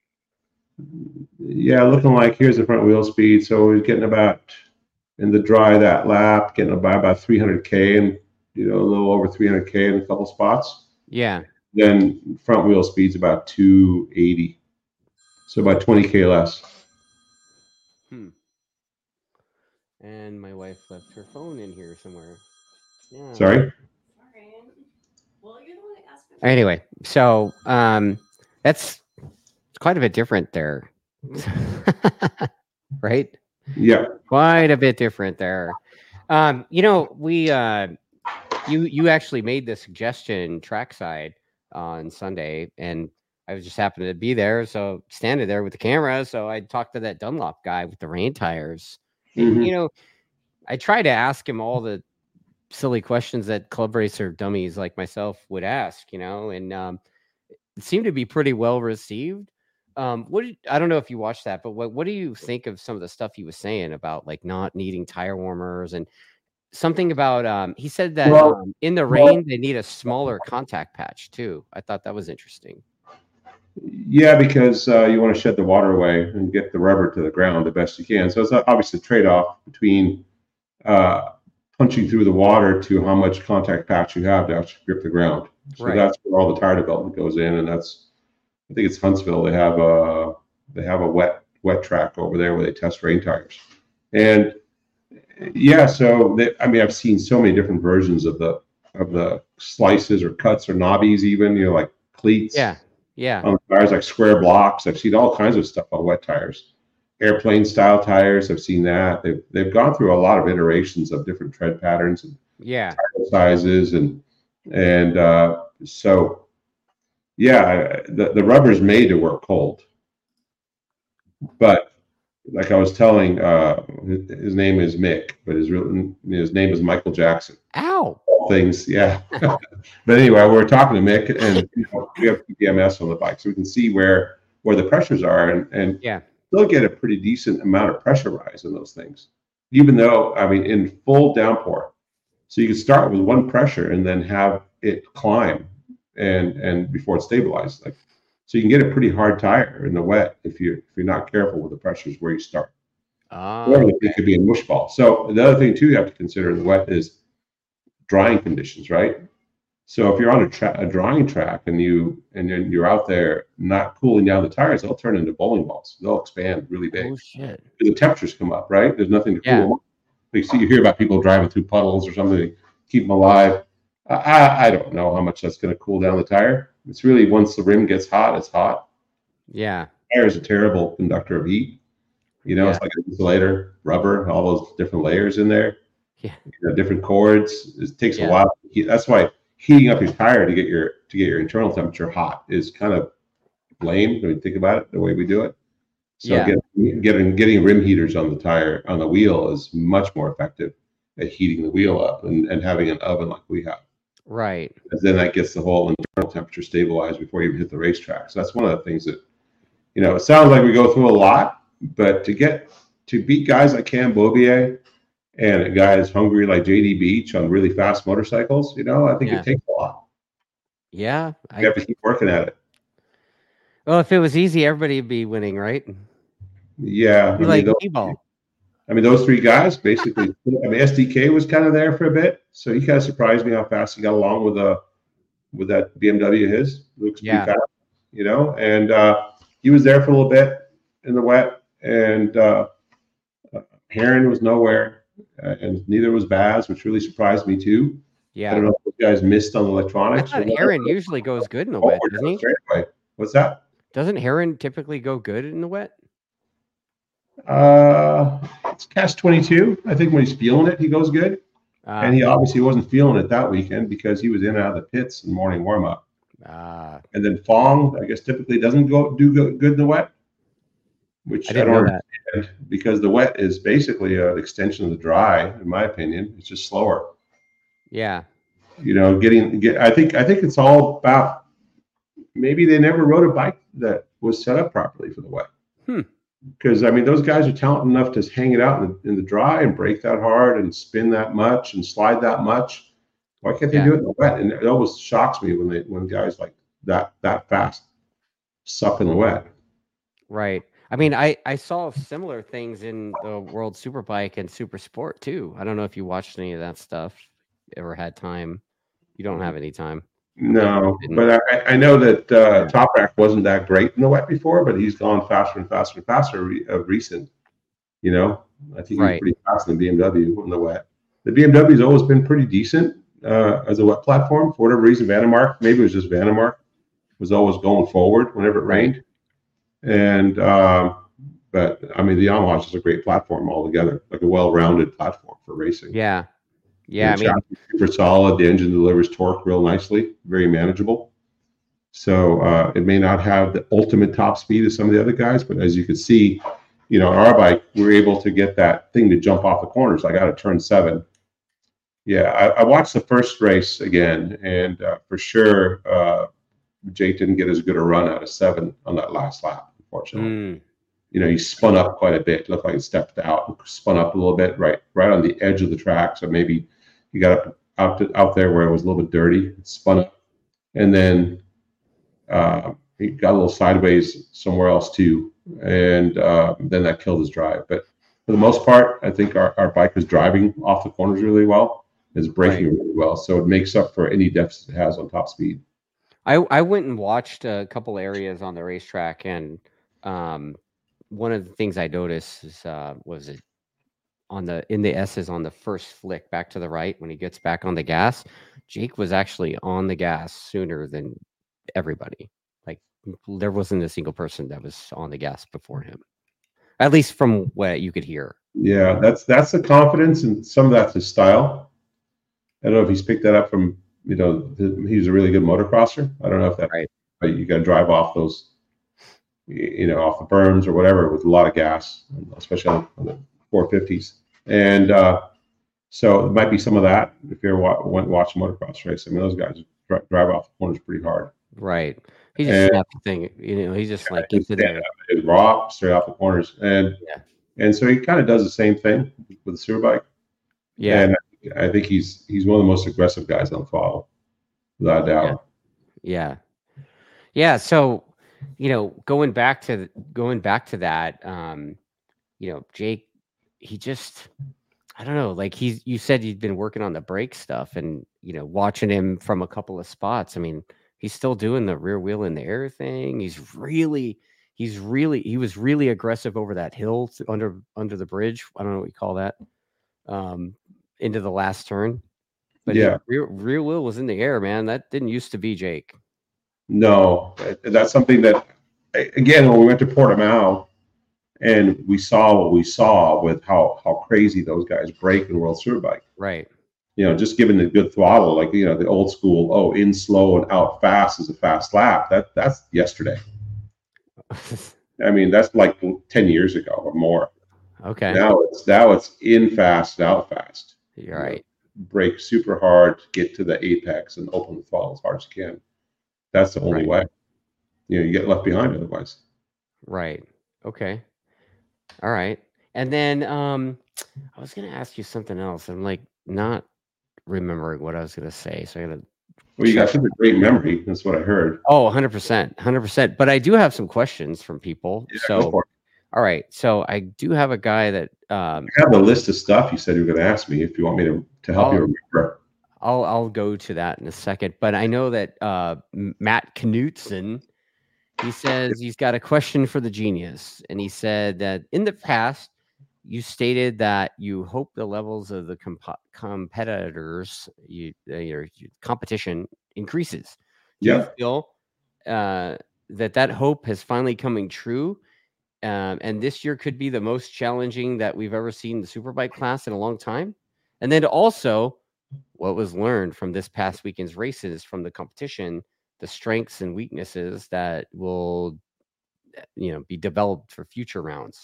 Yeah, looking like here's the front wheel speed. So we're getting about in the dry that lap, getting about about three hundred K and you know a little over three hundred K in a couple spots. Yeah. Then front wheel speed's about two eighty, so about twenty K less. Hmm. And my wife left her phone in here somewhere. Yeah. Sorry. Anyway, so um, that's quite a bit different there, right? Yeah. Quite a bit different there. Um, you know, we uh, you you actually made the suggestion trackside on Sunday, and I was just happened to be there, so standing there with the camera. So I talked to that Dunlop guy with the rain tires, and Mhm. you know, I try to ask him all the silly questions that club racer dummies like myself would ask, you know, and um, it seemed to be pretty well received. Um, what did, I don't know if you watched that, but what what do you think of some of the stuff he was saying about like not needing tire warmers and something about um he said that Well, um in the well, rain they need a smaller contact patch too. I thought that was interesting. yeah, because uh, you want to shed the water away and get the rubber to the ground the best you can. So it's obviously a trade-off between uh, punching through the water to how much contact patch you have to actually grip the ground. So Right. that's where all the tire development goes in, and that's I think it's Huntsville. They have a they have a wet wet track over there where they test rain tires, and yeah. So they, I mean, I've seen so many different versions of the of the slices or cuts or knobbies, even you know, like cleats Yeah. Yeah. on tires, like square blocks. I've seen all kinds of stuff on wet tires, airplane style tires. I've seen that. They've they've gone through a lot of iterations of different tread patterns and Yeah. sizes, and and uh, so yeah, the the rubber's made to work cold, but like I was telling, uh, his name is Mick, but his real his name is Michael Jackson. Ow. Things, yeah. But anyway, we we're talking to Mick, and you know, we have P P M S on the bike, so we can see where where the pressures are, and and Yeah. still get a pretty decent amount of pressure rise in those things, even though I mean in full downpour. So you can start with one pressure and then have it climb, and and before it stabilizes, like so you can get a pretty hard tire in the wet if you if you're not careful with the pressures where you start. Or Oh, it could be a mush ball. So the other thing too you have to consider in the wet is drying conditions, right? So if you're on a, tra- a drying track and you and then you're out there not cooling down the tires, they'll turn into bowling balls. They'll expand really big. oh shit. The temperatures come up, right? There's nothing to cool Yeah. them. You see, you hear about people driving through puddles or something to keep them alive. I, I don't know how much that's going to cool down the tire. It's really once the rim gets hot, it's hot. Yeah. Tire is a terrible conductor of heat. You know, Yeah. it's like an insulator, rubber, all those different layers in there. Yeah. You know, different cords. It takes Yeah. a while. That's why heating up your tire to get your to get your internal temperature hot is kind of lame when you think about it the way we do it. So Yeah. getting getting getting rim heaters on the tire on the wheel is much more effective at heating the wheel up and, and having an oven like we have. Right. And then that gets the whole internal temperature stabilized before you even hit the racetrack. So that's one of the things that, you know, it sounds like we go through a lot, but to get to beat guys like Cam Beaubier and a guy as hungry like J D Beach on really fast motorcycles, you know, I think Yeah. it takes a lot. Yeah. You have I to keep working at it. well, if it was easy, everybody would be winning, right? Yeah, Be I mean, like those, T-ball. I mean, those three guys basically. I mean, S D K was kind of there for a bit, so he kind of surprised me how fast he got along with a with that B M W. of His looks Yeah. pretty fast, you know, and uh, he was there for a little bit in the wet, and uh, Heron was nowhere, uh, and neither was Baz, which really surprised me too. I Yeah. don't know if those guys missed on the I electronics. thought or whatever. Heron usually goes good in the Oh, wet, we're doesn't down he? straight away. What's that? Doesn't Heron typically go good in the wet? Uh, it's Cash twenty-two. I think when he's feeling it, he goes good. Uh, And he obviously wasn't feeling it that weekend because he was in and out of the pits in morning warm up. uh, And then Fong, I guess, typically doesn't go do go, good in the wet, which I I, didn't don't know that. understand because the wet is basically an extension of the dry, in my opinion. It's just slower. Yeah. You know, getting get. I think I think it's all about maybe they never rode a bike that was set up properly for the wet. Hmm. Because I mean, those guys are talented enough to hang it out in the, in the dry and break that hard and spin that much and slide that much. Why can't they Yeah. do it in the wet? And it always shocks me when they when guys like that that fast suck in the wet. Right. I mean, I I saw similar things in the World Superbike and Super Sport too. I don't know if you watched any of that stuff. Ever had time? You don't have any time. No, Didn't. but I, I know that uh, Yeah. Toprak wasn't that great in the wet before, but he's gone faster and faster and faster re- of recent. You know, I think Right. he's pretty fast in the B M W in the wet. The B M W's always been pretty decent uh, as a wet platform. For whatever reason, Vandermark, maybe it was just Vandermark, was always going forward whenever it Right. rained. And um, but I mean, the Yamaha is just a great platform altogether, like a well-rounded platform for racing. Yeah. Yeah. I The mean, chassis is super solid. The engine delivers torque real nicely, very manageable. So uh, it may not have the ultimate top speed as some of the other guys, but as you can see, you know, on our bike, we're able to get that thing to jump off the corners. I got to turn seven. Yeah, I, I watched the first race again, and uh, for sure, uh, Jake didn't get as good a run out of seven on that last lap, unfortunately. mm, You know, he spun up quite a bit. It looked like he stepped out, spun up a little bit, right, right on the edge of the track. So maybe he got up out to, out there where it was a little bit dirty, spun up, and then uh, he got a little sideways somewhere else too, and uh, then that killed his drive. But for the most part, I think our, our bike is driving off the corners really well, is braking Right. really well, so it makes up for any deficit it has on top speed. I I went and watched a couple areas on the racetrack, and um, one of the things I noticed is uh, was it on the in the S's on the first flick back to the right when he gets back on the gas, Jake was actually on the gas sooner than everybody. Like there wasn't a single person that was on the gas before him, at least from what you could hear. Yeah, that's that's the confidence, and some of that's his style. I don't know if he's picked that up from, you know, the, he's a really good motocrosser. I don't know if that, Right. but you got to drive off those, you know, off the berms or whatever with a lot of gas, especially on the four fifties. And uh, so it might be some of that if you ever wa- went watch a motocross race. I mean, those guys dri- drive off the corners pretty hard. Right. He just And snapped the thing. You know, he just like He's gets in there. it's raw, straight off the corners. And Yeah. and so he kind of does the same thing with the Superbike. Yeah. And I think he's he's one of the most aggressive guys on throttle, without a doubt. Yeah. Yeah. So, you know, going back to going back to that, um, you know, Jake, he just, I don't know, like he's, you said you'd been working on the brake stuff and, you know, watching him from a couple of spots. I mean, he's still doing the rear wheel in the air thing. He's really, he's really, he was really aggressive over that hill th- under, under the bridge. I don't know what you call that, um, into the last turn. But Yeah. he, rear, rear wheel was in the air, man. That didn't used to be Jake. No, that's something that, again, when we went to Portimao and we saw what we saw with how how crazy those guys break in World Superbike. Right. You know, just given the good throttle, like, you know, the old school, oh, in slow and out fast is a fast lap. That that's yesterday. I mean, that's like ten years ago or more. Okay. Now it's now it's in fast and out fast. You're right. Brake super hard, get to the apex and open the throttle as hard as you can. That's the only Right. way. You know, you get left behind otherwise. Right. Okay. All right. And then um I was gonna ask you something else. I'm like not remembering what I was gonna say. So I gotta Well, you got such a great memory. That's what I heard. Oh, one hundred percent. one hundred percent. But I do have some questions from people. Yeah, so go for it. all right. So I do have a guy that um I have the list of stuff you said you were going to ask me if you want me to, to help Oh. you remember. I'll I'll go to that in a second. But I know that uh M- Matt Knutson, he says he's got a question for the genius. And he said that in the past you stated that you hope the levels of the comp- competitors, you, uh, your, your competition increases. Do Yeah. you feel uh, that that hope has finally coming true? Um, and this year could be the most challenging that we've ever seen the Superbike class in a long time. And then also, what was learned from this past weekend's races from the competition, the strengths and weaknesses that will, you know, be developed for future rounds.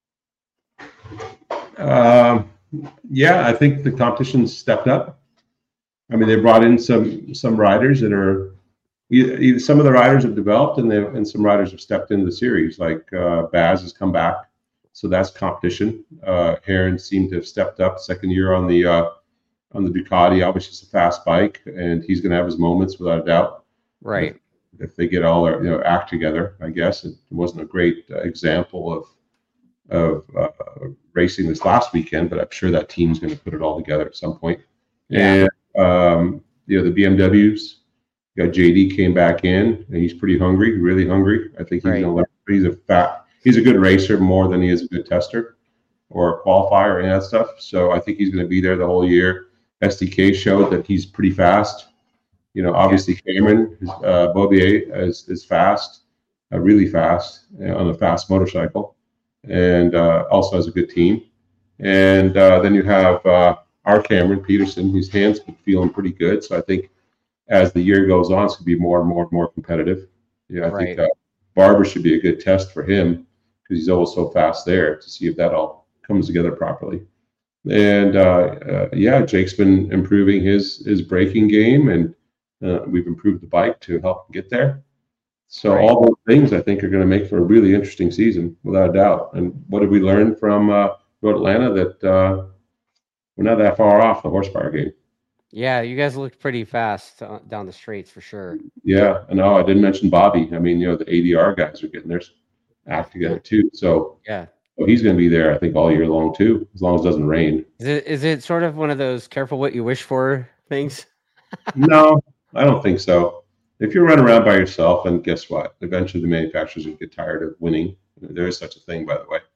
Um, yeah, I think the competition stepped up. I mean, they brought in some some riders that are you, you, some of the riders have developed, and they and some riders have stepped into the series. Like uh, Baz has come back, so that's competition. Uh, Heron seemed to have stepped up second year on the uh, on the Ducati. Obviously, it's a fast bike, and he's going to have his moments without a doubt. Right. If, if they get all their you know act together, I guess it wasn't a great uh, example of of uh, racing this last weekend, but I'm sure that team's going to put it all together at some point. Yeah. And um, you know the B M Ws. You got J D came back in, and he's pretty hungry, really hungry. I think he's Right. going to. He's a fat. He's a good racer more than he is a good tester or a qualifier or any of that stuff. So I think he's going to be there the whole year. S D K showed that he's pretty fast. You know, obviously Cameron uh, Bobier is is fast, uh, really fast uh, on a fast motorcycle, and uh, also has a good team. And uh, then you have uh, our Cameron Peterson, whose hands been feeling pretty good. So I think as the year goes on, it's going to be more and more and more competitive. Yeah, I Right. think uh, Barber should be a good test for him because he's always so fast there to see if that all comes together properly. And uh, uh, yeah, Jake's been improving his his braking game, and uh, we've improved the bike to help him get there. So Right. all those things I think are going to make for a really interesting season, without a doubt. And what did we learn from uh, Road Atlanta? That uh, we're not that far off the horsepower game. Yeah, you guys looked pretty fast uh, down the straights for sure. Yeah, and oh, I didn't mention Bobby. I mean, you know, the A D R guys are getting their act together too. So Yeah. so he's going to be there, I think, all year long too, as long as it doesn't rain. Is it is it sort of one of those careful what you wish for things? No, I don't think so. If you're running around by yourself, then guess what? Eventually, the manufacturers will get tired of winning. There is such a thing, by the way.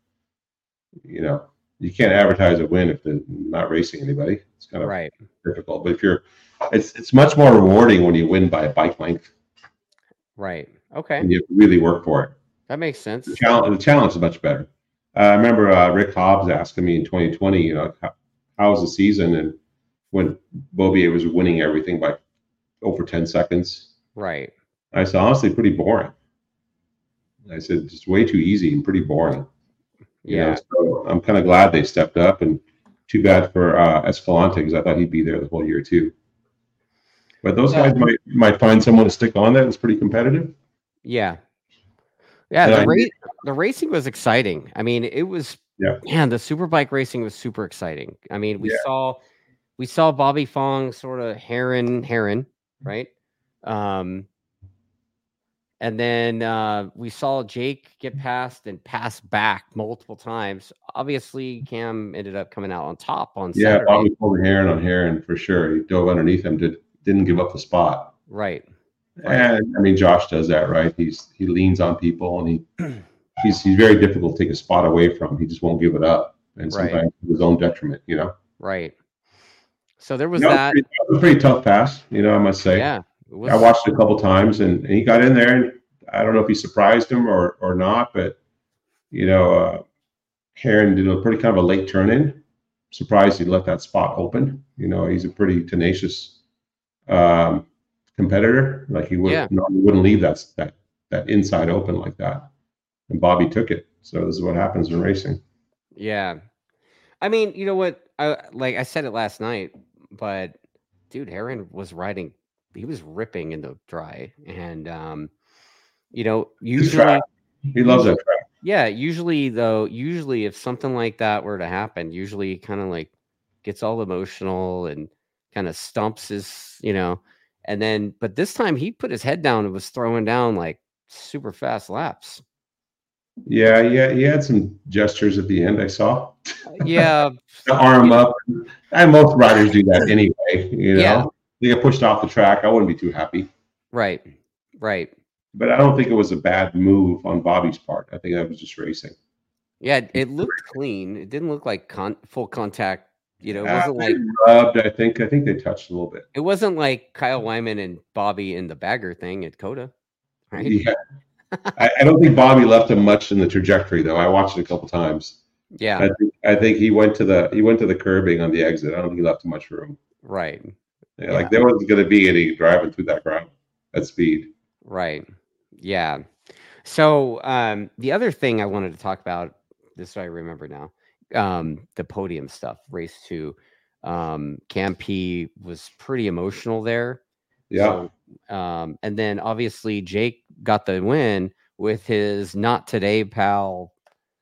You know, you can't advertise a win if they're not racing anybody. It's kind of Right. difficult. But if you're, it's it's much more rewarding when you win by a bike length, Right. Okay. and you have to really work for it. That makes sense. The challenge, the challenge is much better. Uh, I remember uh, Rick Hobbs asking me in twenty twenty, you know, how, how was the season, and when Bobier was winning everything by over ten seconds. Right. I said, honestly, pretty boring. I said, just way too easy and pretty boring. You Yeah. know, so I'm kind of glad they stepped up, and too bad for uh, Escalante because I thought he'd be there the whole year too. But those Yeah. guys might might find someone to stick on that is pretty competitive. Yeah. Yeah. And The I- race, the racing was exciting. I mean, it was. Yeah. Man, the superbike racing was super exciting. I mean, we Yeah. saw we saw Bobby Fong sort of Heron Heron, right? Um, and then uh, we saw Jake get past and pass back multiple times. Obviously, Cam ended up coming out on top on Yeah, Saturday. Bobby pulled a Heron on Heron for sure. He dove underneath him, did didn't give up the spot. Right. Right. And I mean, Josh does that, right? He's he leans on people, and he he's he's very difficult to take a spot away from. He just won't give it up, and Right. sometimes to his own detriment, you know. Right. So there was That was, that. pretty, that was a pretty tough pass, you know. I must say. Yeah. It was, I watched it a couple times, and, and he got in there, and I don't know if he surprised him or or not, but you know, uh, Heron did a pretty kind of a late turn in. Surprised he let that spot open. You know, he's a pretty tenacious um, competitor. Like he would Yeah. no, he wouldn't leave that that that inside open like that. And Bobby took it. So this is what happens in racing. Yeah. I mean, you know what? I like I said it last night, but dude, Heron was riding, he was ripping in the dry. And um, you know, His usually track. He loves that track. yeah, usually though, usually if something like that were to happen, usually kind of like gets all emotional and kind of stumps his, you know, and then but this time he put his head down and was throwing down like super fast laps. Yeah, yeah, he had some gestures at the end. I saw Yeah. the arm up, and most riders do that anyway. You know, Yeah. they get pushed off the track. I wouldn't be too happy. Right. Right. But I don't think it was a bad move on Bobby's part. I think that was just racing. Yeah, it- it looked clean. It didn't look like con- full contact. You know, it Uh, wasn't they like rubbed. I think. I think they touched a little bit. it wasn't like Kyle Wyman and Bobby in the bagger thing at Coda, right? Yeah. I, I don't think Bobby left him much in the trajectory, though. I watched it a couple times. Yeah, I think, I think he went to the he went to the curbing on the exit. I don't think he left him much room. right, Yeah, Yeah. Like there wasn't going to be any driving through that ground at speed. right. Yeah. So um, the other thing I wanted to talk about, this I remember now, um, the podium stuff, race two. Um, Cam P was pretty emotional there. Yeah. So, um, and then obviously Jake got the win with his not today pal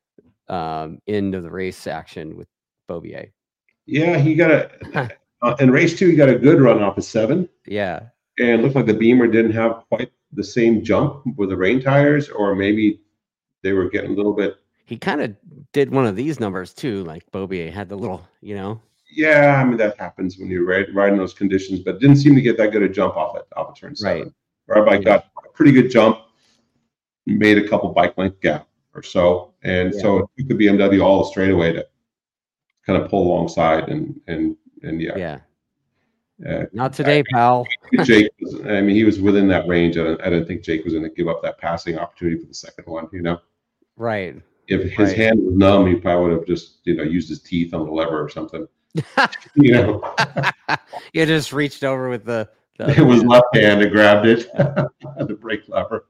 um, end of the race action with Beaubier. Yeah, he got a uh, in race two. He got a good run off of seven, Yeah, and it looked like the Beamer didn't have quite the same jump with the rain tires, or maybe they were getting a little bit. he kind of did one of these numbers too. Like Beaubier had the little, you know. Yeah, I mean that happens when you're riding ride those conditions, but didn't seem to get that good a jump off it off of turn seven. Right. Our bike Yeah. got a pretty good jump, made a couple bike length gap or so, and Yeah. so it took the B M W all the straightaway to kind of pull alongside and and and yeah. Yeah. Uh, Not today, pal. Jake was, I mean, he was within that range. I don't, I don't think Jake was going to give up that passing opportunity for the second one. You know, Right. if his Right. hand was numb, he probably would have just, you know, used his teeth on the lever or something. You know, You just reached over with the. the it was left hand and grabbed it, the brake lever.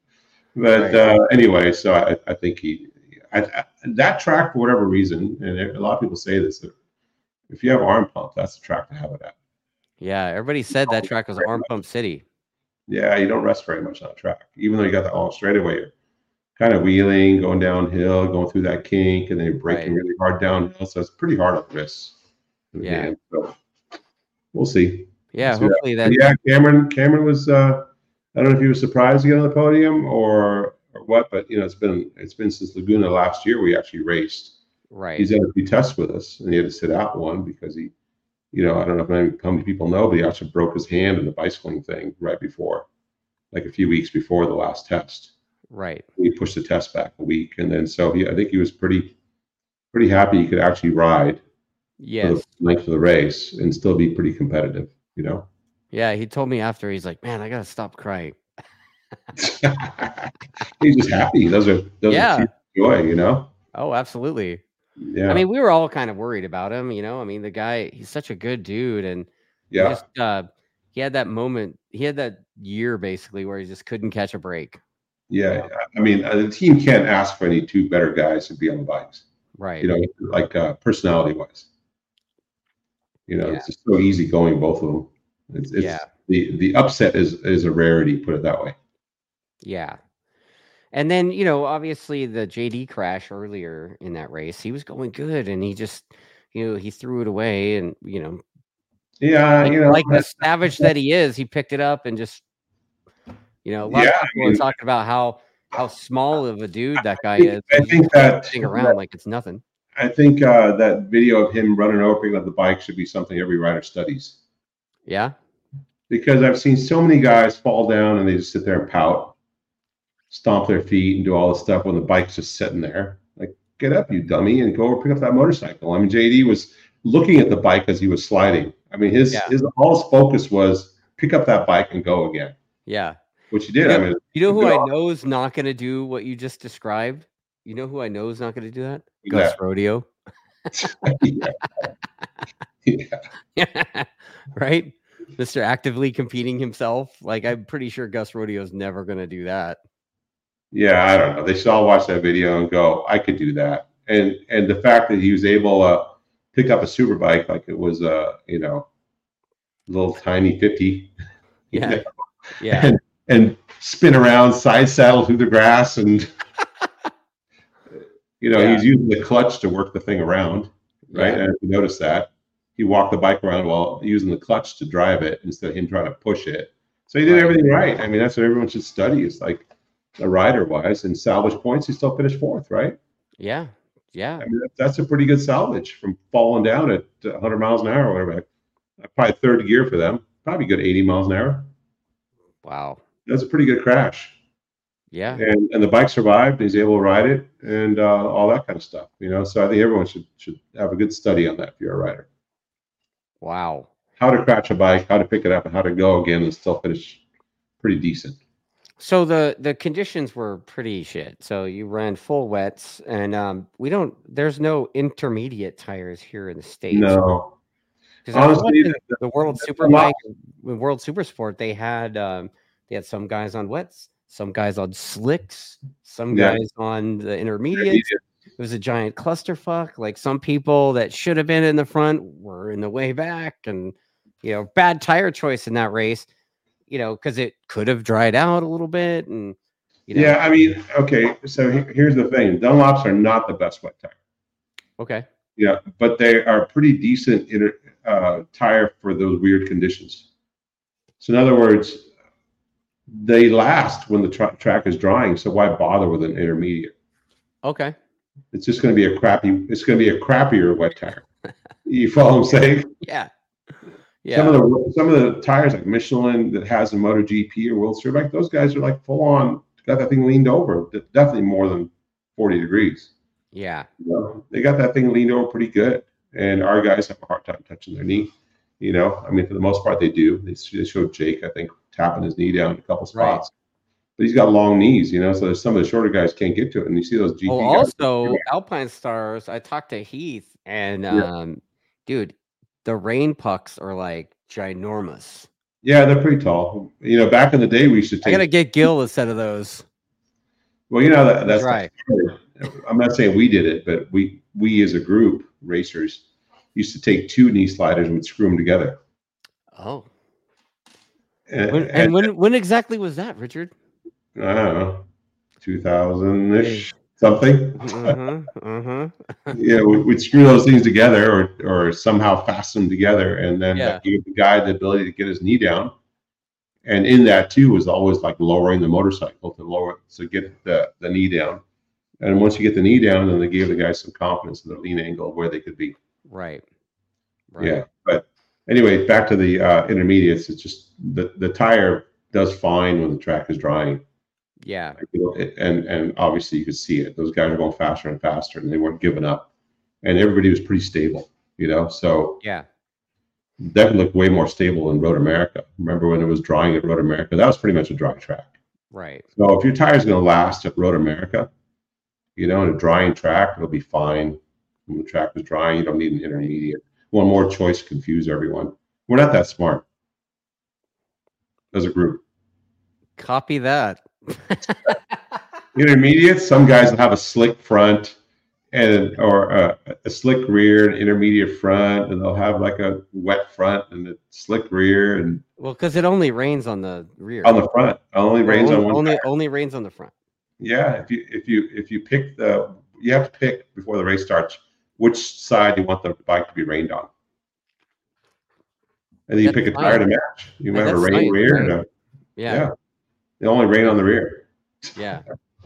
But Right. uh, anyway, so I, I think he, I, I, that track for whatever reason, and a lot of people say this, that if you have arm pump, that's the track to have it at. Yeah, everybody said that track was Arm Pump City. Yeah, you don't rest very much on a track, even though you got the all straightaway. You're kind of wheeling, going downhill, going through that kink, and then you're braking Right. really hard downhill. So it's pretty hard on the wrists. Yeah. So we'll see. Yeah, We'll see hopefully that. that. Yeah, Cameron. Cameron was. Uh, I don't know if he was surprised to get on the podium or or what, but you know, it's been it's been since Laguna last year we actually raced. Right. He's had a few tests with us, and he had to sit out one because he, you know, I don't know if many, how many people know, but he actually broke his hand in the bicycling thing right before, like a few weeks before the last test. Right. We pushed the test back a week, and then so he, I think he was pretty, pretty happy he could actually ride Yes. for the length of the race and still be pretty competitive. You know. Yeah, he told me after, he's like, "Man, I gotta stop crying." He's just happy. Those are those Yeah. are joy. You know. Oh, absolutely. Yeah. I mean, we were all kind of worried about him, you know. I mean, the guy, he's such a good dude, and he yeah. just uh, he had that moment, he had that year basically where he just couldn't catch a break. Yeah. Yeah. I mean, uh, the team can't ask for any two better guys to be on the bikes. Right. You know, like uh, personality wise. You know, Yeah. it's just so easy going, both of them. It's, it's Yeah. the the upset is is a rarity, put it that way. Yeah. And then, you know, obviously the J D crash earlier in that race, he was going good, and he just, you know, he threw it away, and you know, Yeah, like, you know, like the that's- savage that he is, he picked it up and just, you know, a lot Yeah, of I people are mean- talking about how how small of a dude that guy think- is. I He think just that- thing around that- like it's nothing. I think uh, that video of him running over picking up the bike should be something every rider studies, Yeah. because I've seen so many guys fall down and they just sit there and pout, stomp their feet, and do all this stuff when the bike's just sitting there. Like, get up, you dummy, and go over pick up that motorcycle. I mean, J D was looking at the bike as he was sliding. I mean, his Yeah. his all his focus was pick up that bike and go again, Yeah. which he did. You know, I mean, you know who good I on- know is not going to do what you just described? You know who I know is not going to do that? Who's Gus that? Rodeo. yeah. Yeah. Right? Mister actively competing himself. Like, I'm pretty sure Gus Rodeo is never going to do that. Yeah, I don't know. They should all watch that video and go, I could do that. And and the fact that he was able to uh, pick up a super bike like it was a, you know, little tiny fifty. you Yeah. know, Yeah. And, and spin around, side saddle through the grass. And, you know, Yeah. he's using the clutch to work the thing around, right? Yeah. And if you notice that, he walked the bike around while using the clutch to drive it instead of him trying to push it. So he did Right. everything right. I mean, that's what everyone should study. It's like a rider wise, and salvage points, he still finished fourth, right? Yeah. Yeah. I mean, that, that's a pretty good salvage from falling down at one hundred miles an hour or whatever. Probably third gear for them. Probably good eighty miles an hour. Wow. That's a pretty good crash. Yeah. And and the bike survived. He's able to ride it and uh, all that kind of stuff. You know, so I think everyone should should have a good study on that if you're a rider. Wow. How to crash a bike, how to pick it up, and how to go again and still finish pretty decent. So the the conditions were pretty shit. So you ran full wets, and um, we don't. There's no intermediate tires here in the states. No, 'Cause I was honestly, watching the- the World the- Superbike, with World Supersport, they had um, they had some guys on wets, some guys on slicks, some Yeah. guys on the intermediates. It was a giant clusterfuck. Like, some people that should have been in the front were in the way back, and you know, bad tire choice in that race. you know, because it could have dried out a little bit, and you know. Yeah, I mean, okay. So he- here's the thing: Dunlops are not the best wet tire. Okay. Yeah, but they are pretty decent inter, uh, tire for those weird conditions. So in other words, they last when the tra- track is drying. So why bother with an intermediate? Okay. It's just going to be a crappy. It's going to be a crappier wet tire. You follow what I'm saying? Yeah. Yeah. Some of the some of the tires like Michelin that has a MotoGP or World Superbike, those guys are like full on got that thing leaned over, definitely more than forty degrees. Yeah. You know, they got that thing leaned over pretty good, and our guys have a hard time touching their knee. You know, I mean, for the most part, they do. They, they showed Jake, I think, tapping his knee down in a couple spots, right. But he's got long knees. You know, so some of the shorter guys can't get to it, and you see those G P oh, guys. Also, Alpine Stars. I talked to Heath, and yeah. um, dude, the rain pucks are like ginormous. Yeah, they're pretty tall. You know, back in the day, we used to take. I gotta get Gil a set of those. Well, you know that, that's right. I'm not saying we did it, but we we as a group racers used to take two knee sliders and would screw them together. Oh. And, when, and, and when when exactly was that, Richard? I don't know, two thousand ish something. Mm-hmm, mm-hmm. Yeah, we, we'd screw those things together, or or somehow fasten them together, and then yeah. that gave the guy the ability to get his knee down. And in that too was always like lowering the motorcycle to lower to get the, the knee down. And once you get the knee down, then they gave the guys some confidence in the lean angle of where they could be. Right. Right. Yeah. But anyway, back to the uh, intermediates. It's just the, the tire does fine when the track is drying. Yeah. And and obviously you could see it. Those guys are going faster and faster, and they weren't giving up. And everybody was pretty stable, you know. So yeah. That looked way more stable than Road America. Remember when it was drying at Road America? That was pretty much a dry track. Right. So if your tire's going to last at Road America, you know, in a drying track, it'll be fine. When the track is drying, you don't need an intermediate. One more choice to confuse everyone. We're not that smart as a group. Copy that. Intermediates, some guys will have a slick front and or a, a slick rear, an intermediate front, and they'll have like a wet front and a slick rear, and well, because it only rains on the rear. On the front, it only well, rains only, on one. Only tire. only rains on the front. Yeah, if you if you if you pick the, you have to pick before the race starts which side you want the bike to be rained on, and then you that's pick a fine. tire to match. You yeah, have a rain fine. rear, Right. and a, yeah. yeah, they only rain on the rear. Yeah.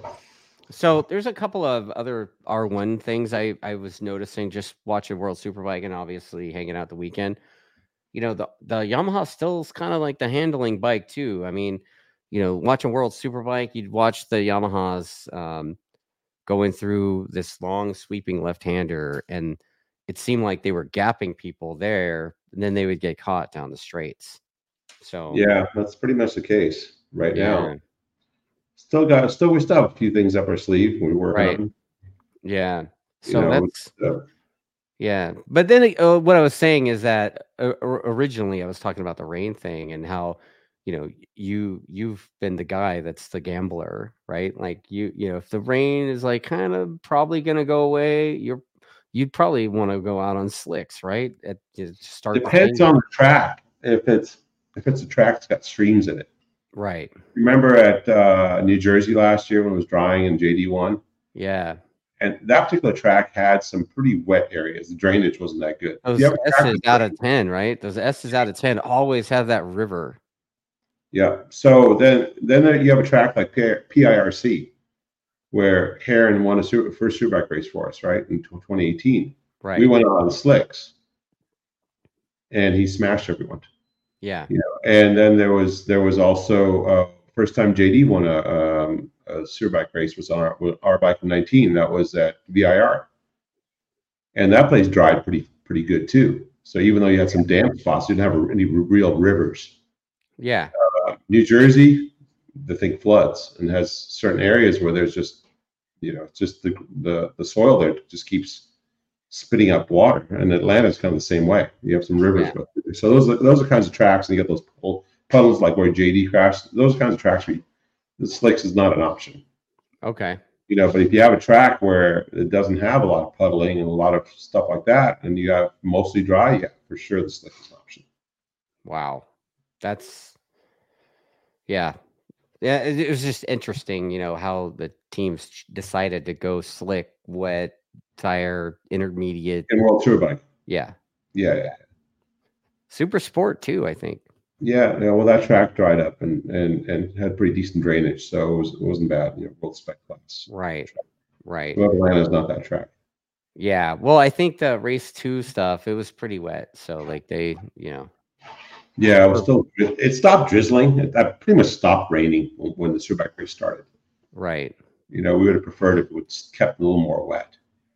So there's a couple of other R one things I, I was noticing just watching World Superbike and obviously hanging out the weekend. You know, the, the Yamaha still is kind of like the handling bike too. I mean, you know, watching World Superbike, you'd watch the Yamahas um, going through this long sweeping left-hander, and it seemed like they were gapping people there, and then they would get caught down the straights. So yeah, that's pretty much the case right yeah. now. Still got, still we still have a few things up our sleeve. We work right. on. Yeah. So you know, that's uh, yeah. But then uh, what I was saying is that uh, originally I was talking about the rain thing and how, you know, you you've been the guy that's the gambler, right? Like you you know, if the rain is like kind of probably gonna go away, you're you'd probably want to go out on slicks, right? At you start depends on the track. If it's if it's a track that's got streams in it. Right. Remember at uh, New Jersey last year when it was drying in J D one? Yeah. And that particular track had some pretty wet areas. The drainage wasn't that good. Those S's out of ten, right? Those S's out of ten always have that river. Yeah. So then then you have a track like P I R C, where Heron won a super, first Superbike race for us, right, in twenty eighteen. Right. We went on the slicks, and he smashed everyone. Yeah. You know, and then there was there was also uh, first time J D won a, um, a Superbike race was on our, our bike in nineteen. That was at V I R, and that place dried pretty pretty good too. So even though you had some damp spots, you didn't have any real rivers. Yeah. Uh, New Jersey, the thing floods and has certain areas where there's just, you know, just the the the soil there just keeps spitting up water, and Atlanta's kind of the same way. You have some rivers yeah. go through. So those are, those are kinds of tracks, and you get those puddles like where J D crashed. Those kinds of tracks, where you, the slicks is not an option. Okay. You know, but if you have a track where it doesn't have a lot of puddling and a lot of stuff like that, and you have mostly dry, yeah, for sure the slick is an option. Wow, that's Yeah. Yeah, it, it was just interesting, you know, how the teams ch- decided to go slick, wet, tire, intermediate. In World Superbike. Yeah. Yeah, yeah. Super sport too, I think. Yeah, yeah, well, that track dried up and and and had pretty decent drainage, so it, was, it wasn't bad. You know, World Spec class. Right. Right. Well, Atlanta's not that track. Yeah. Well, I think the race two stuff, it was pretty wet. So like they, you know. Yeah, it was still it stopped drizzling. It, that pretty much stopped raining when, when the Superbike race started. Right. You know, we would have preferred if it would kept a little more wet.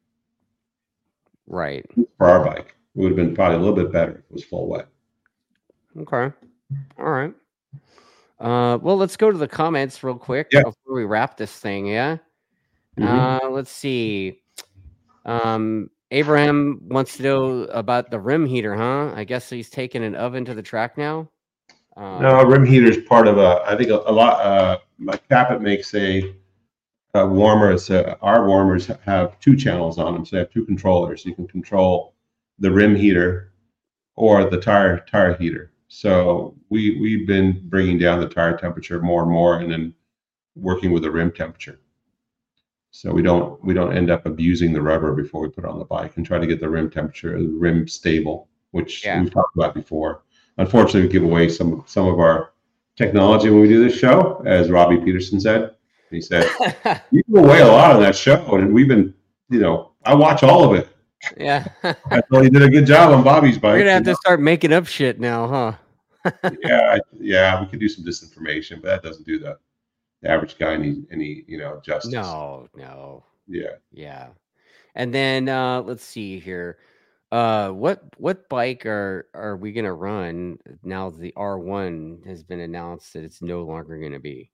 Right. For our bike, it would have been probably a little bit better if it was full wet. Okay. All right. Uh, well, let's go to the comments real quick yeah. before we wrap this thing. Yeah. Mm-hmm. Uh, let's see. Um, Abraham wants to know about the rim heater, huh? I guess he's taking an oven to the track now. Um, no, a rim heater is part of a. I think a, a lot. Uh, like Capit makes a, a warmer. It's a, our warmers have two channels on them, so they have two controllers. You can control the rim heater or the tire tire heater. So we we've been bringing down the tire temperature more and more, and then working with the rim temperature. So we don't we don't end up abusing the rubber before we put it on the bike, and try to get the rim temperature, the rim stable, which yeah. we've talked about before. Unfortunately, we give away some some of our technology when we do this show, as Robbie Peterson said. He said, "You give away a lot on that show," and we've been, you know, I watch all of it. Yeah, I thought he did a good job on Bobby's bike. We're gonna have to know? start making up shit now, huh? yeah, yeah, we could do some disinformation, but that doesn't do the, the average guy any any you know justice. No, no. Yeah, yeah. And then uh, let's see here. Uh, what what bike are are we gonna run now that the R one has been announced that it's no longer gonna be?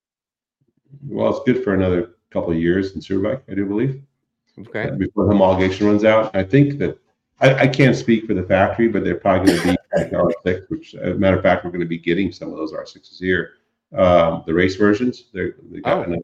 Well, it's good for another couple of years in Superbike, I do believe. Okay. Before homologation runs out, I think that I, I can't speak for the factory, but they're probably going to be like R six. Which, as a matter of fact, we're going to be getting some of those R sixes here. Um, the race versions, they're, they got oh. another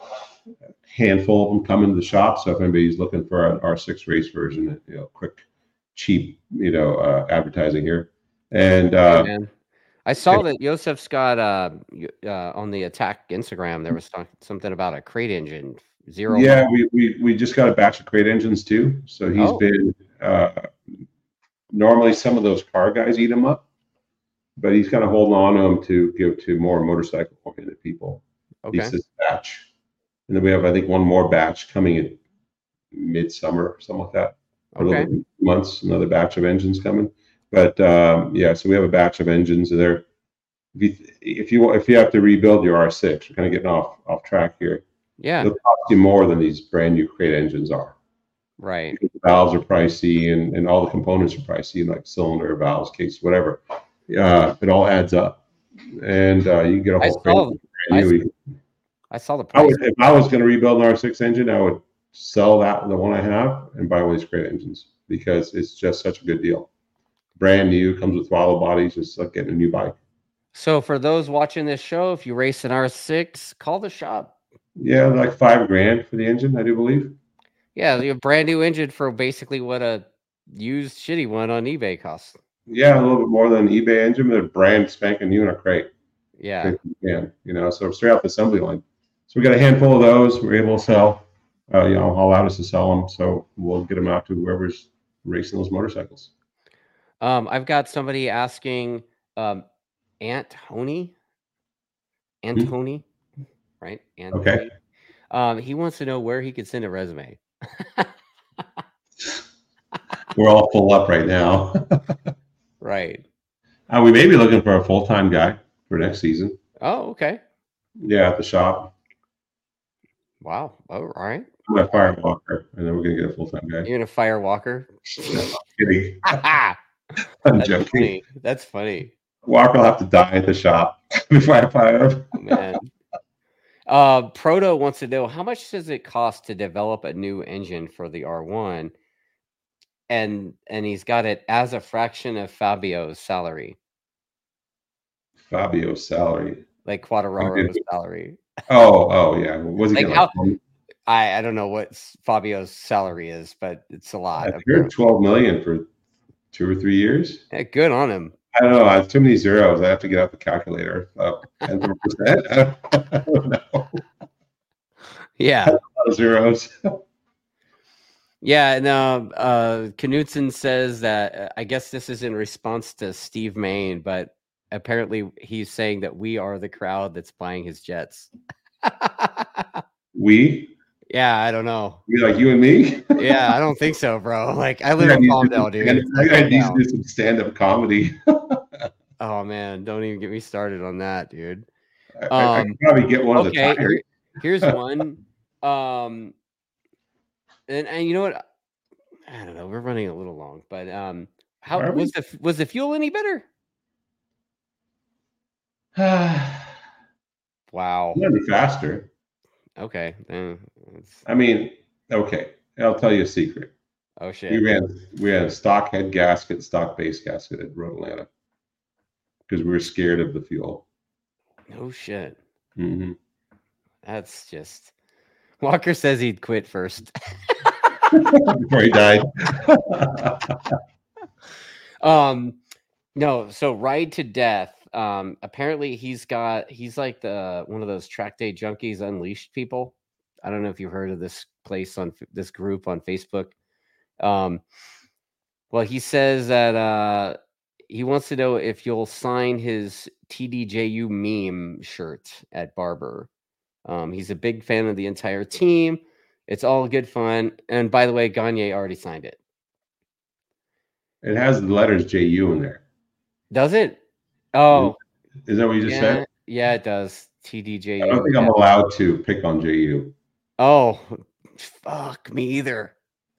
handful of them coming to the shop. So if anybody's looking for an R six race version, you know, quick, cheap, you know, uh, advertising here. And uh, hey, I saw that Josef's got uh, uh, on the Attack Instagram. There was something about a crate engine. Zero. Yeah, we, we we just got a batch of crate engines too. So he's oh. been uh, normally some of those car guys eat them up, but he's kind of holding on to them to give to more motorcycle oriented people. Okay. He's this batch, and then we have I think one more batch coming in midsummer, something like that. Okay. Months, another batch of engines coming. But um, yeah, so we have a batch of engines there. If you if you if you have to rebuild your R six, we're kind of getting off off track here. Yeah, it'll cost you more than these brand new crate engines are. Right. Because the valves are pricey, and, and all the components are pricey, like cylinder, valves, case, whatever. Uh, it all adds up, and uh, you get a whole I saw, brand new. I, I saw the price. I would, if I was going to rebuild an R six engine, I would sell that the one I have and buy one of these crate engines because it's just such a good deal. Brand new, comes with throttle bodies. It's like getting a new bike. So for those watching this show, if you race an R six, call the shop. Yeah, like five grand for the engine, I do believe. Yeah, you have a brand new engine for basically what a used shitty one on eBay costs. Yeah, a little bit more than an eBay engine, but a brand spanking new in a crate. Yeah. You know, so straight off the assembly line. So we got a handful of those. We're able to sell. Uh, you know, allow us to sell them, so we'll get them out to whoever's racing those motorcycles. Um, I've got somebody asking, um, Antony, Antony. Hmm. Right? Anthony. Okay. Um, he wants to know where he could send a resume. We're all full up right now. Right. Uh, we may be looking for a full-time guy for next season. Oh, okay. Yeah, at the shop. Wow. Oh, all right. I'm gonna fire Walker, and then we're gonna get a full-time guy. You're gonna fire Walker? No, I'm kidding. I'm That's joking. Funny. That's funny. Walker will have to die at the shop before I fire him. Oh, man. Uh, Proto wants to know how much does it cost to develop a new engine for the R one, and and he's got it as a fraction of Fabio's salary. Fabio's salary, like Quartararo's salary. Oh, oh yeah. What's he like how, like I I don't know what Fabio's salary is, but it's a lot. I heard twelve million for two or three years. Yeah, good on him. I don't know. I have too many zeros. I have to get out the calculator. Uh, ten percent. I don't, I don't know. Yeah. A lot of zeros. Yeah, and uh, uh, Knutson says that uh, I guess this is in response to Steve Main, but apparently he's saying that we are the crowd that's buying his jets. We? Yeah, I don't know. We like you and me? Yeah, I don't think so, bro. Like I live I in need to Palmdale, do- dude. I Calm need to down. do some stand-up comedy. Oh man, don't even get me started on that, dude. I, I Um, can probably get one of the okay, tires. here, here's one. Um, and and you know what? I don't know. We're running a little long, but um, how Are we? was the was the fuel any better? Wow. Maybe faster. Okay. then it's- I mean, okay. I'll tell you a secret. Oh We shit. ran we had a stock head gasket, stock base gasket at Road Atlanta because we were scared of the fuel. No shit. hmm That's just. Walker says he'd quit first. Before he died. um, no. So Ride to Death. Um, apparently he's got he's like the one of those track day junkies unleashed people. I don't know if you've heard of this place on this group on Facebook. Um, well, he says that uh, he wants to know if you'll sign his T D J U meme shirt at Barber. Um, he's a big fan of the entire team. It's all good fun. And by the way, Gagne already signed it. It has the letters J U in there. Does it? Oh, Is that what you just yeah, said? yeah, it does. T D J U. I don't think yeah. I'm allowed to pick on J U. Oh, fuck me either.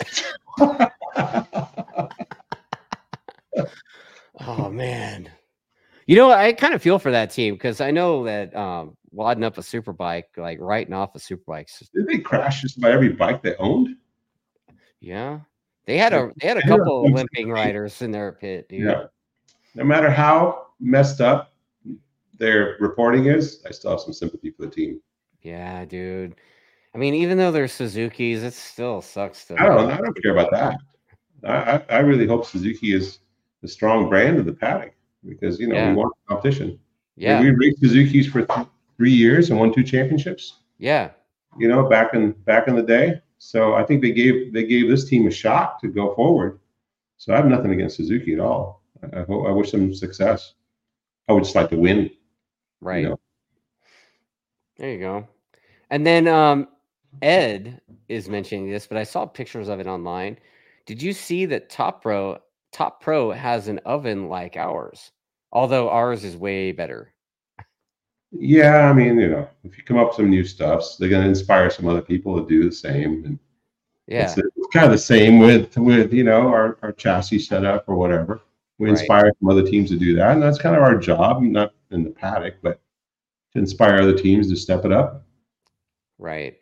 Oh man, you know I kind of feel for that team because I know that um, wadding up a super bike, like writing off a super bike. Did they crash just about every bike they owned? Yeah, they had a they had a couple of limping riders in their pit, dude. Yeah. No matter how messed up their reporting is, I still have some sympathy for the team. Yeah, dude. I mean, even though they're Suzuki's, it still sucks to. I don't. I don't care about that. I, I, I really hope Suzuki is the strong brand of the paddock because you know Yeah. we want competition. Yeah, We raced Suzuki's for th- three years and won two championships. yeah, You know, back in back in the day. So I think they gave they gave this team a shot to go forward. So I have nothing against Suzuki at all. I, I hope I wish them success. I would just like to win. right. You know? There you go. And then um, Ed is mentioning this, but I saw pictures of it online. Did you see that Top Pro Top Pro has an oven like ours? Although ours is way better. Yeah, I mean, you know, if you come up with some new stuffs, they're going to inspire some other people to do the same. And Yeah, it's, it's kind of the same with with you know our, our chassis setup or whatever. We Right. inspire some other teams to do that, and that's kind of our job, not in the paddock, but to inspire other teams to step it up. right.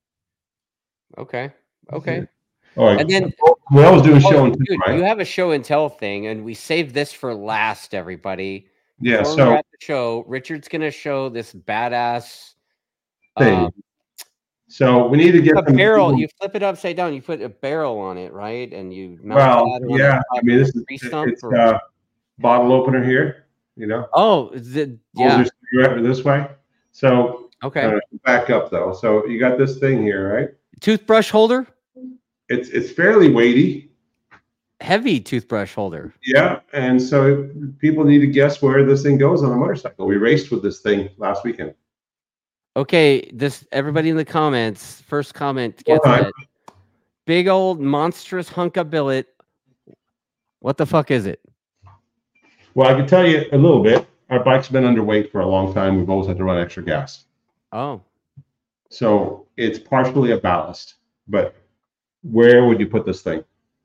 Okay. Okay. Oh, And then well, I was doing oh, show and dude, tell, you right? have a show and tell thing, and we saved this for last, everybody. Yeah, Before we're so at the show, Richard's gonna show this badass thing. um, So we need to get a some barrel. people- You flip it upside down. You put a barrel on it, right? And you mount Well, that on yeah, the I mean, this is tree stump. it's or- uh, bottle opener here. You know, oh, the, yeah, yeah. cigarette this way. So Okay. uh, back up though. So you got this thing here, right? Toothbrush holder, It's it's fairly weighty. heavy toothbrush holder. Yeah, and so people need to guess where this thing goes on a motorcycle. We raced with this thing last weekend. Okay, this everybody in the comments. First comment One gets time. it. Big old monstrous hunk of billet. What the fuck is it? Well, I can tell you a little bit. Our bike's been underweight for a long time. We've always had to run extra gas. Oh, So it's partially a ballast. But where would you put this thing?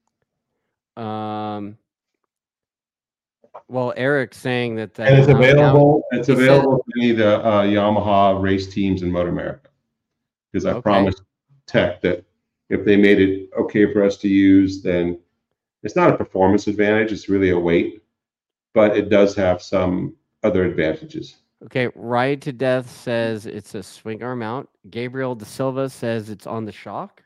um. Well, Eric's saying that that And it's now- now- available. It's he said- available to any of the uh, Yamaha race teams in Motor America. Because I Okay. promised Tech that if they made it okay for us to use, then it's not a performance advantage. It's really a weight, but it does have some other advantages. Okay, Ride to Death says it's a swing arm mount. Gabriel De Silva says it's on the shock.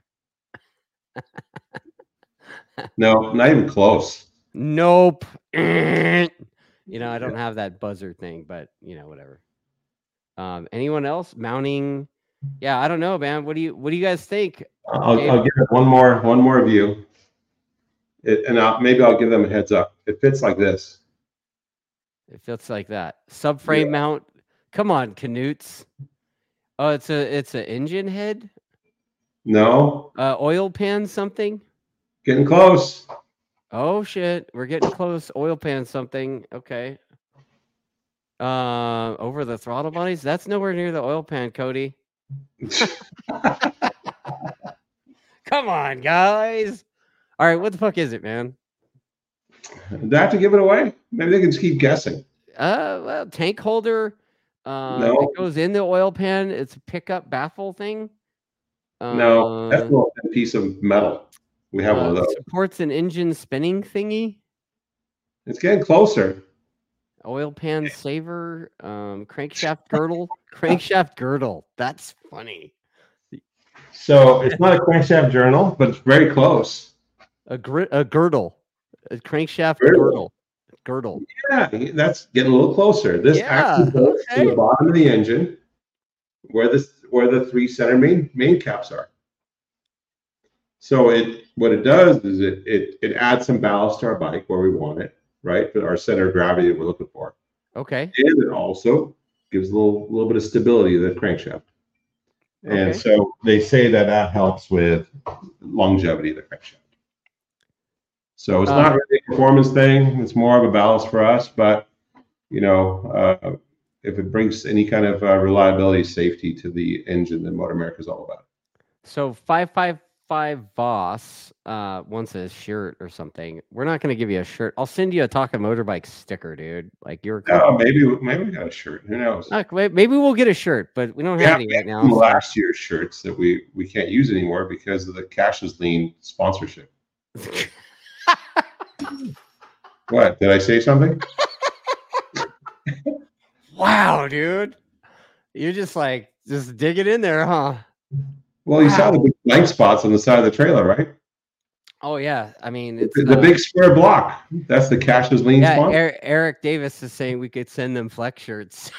No, not even close. Nope. You know, I don't have that buzzer thing, but you know, whatever. Um, anyone else mounting? Yeah, I don't know, man. What do you what do you guys think? I'll, I'll give it one more one more view, it, and I'll, maybe I'll give them a heads up. It fits like this. It fits like that. Subframe yeah. mount. Come on, Canutes. Oh, it's a it's an engine head. No. Uh, oil pan something. Getting close. Oh shit, we're getting close. Oil pan something. Okay. Uh, over the throttle bodies. That's nowhere near the oil pan, Cody. Come on, guys. All right, what the fuck is it, man? Do I have to give it away? Maybe they can just keep guessing. Uh, well, tank holder. Uh, no. It goes in the oil pan. It's a pickup baffle thing. Uh, no, that's a little piece of metal. We have uh, one of those. Supports an engine spinning thingy. It's getting closer. Oil pan saver. Um, crankshaft girdle. Crankshaft girdle. That's funny. So it's not a crankshaft journal, but it's very close. A, gr- a girdle. A crankshaft girdle. girdle. Girdle. Yeah, that's getting a little closer. This yeah, actually goes okay. to the bottom of the engine, where this where the three center main main caps are. So it what it does is it it it adds some ballast to our bike where we want it, right? For our center of gravity that we're looking for. Okay. And it also gives a little little bit of stability to the crankshaft. And okay. so they say that that helps with longevity of the crankshaft. So it's um, not really a performance thing. It's more of a ballast for us. But, you know, uh, if it brings any kind of uh, reliability, safety to the engine, then Motor America is all about it. So five five five Voss uh, wants a shirt or something. We're not going to give you a shirt. I'll send you a Talking Motorbike sticker, dude. Like you're. No, maybe maybe we got a shirt. Who knows? Look, maybe we'll get a shirt, but we don't have yeah, any right now. Last year's shirts that we we can't use anymore because of the Cassius Lean sponsorship. What? Did I say something? Wow, dude. You're just like, just dig it in there, huh? Well, you wow. saw the big blank spots on the side of the trailer, right? Oh, yeah. I mean, it's the, the uh, big square block. That's the Cassius Lean yeah, sponsor. Eric, Eric Davis is saying we could send them flex shirts.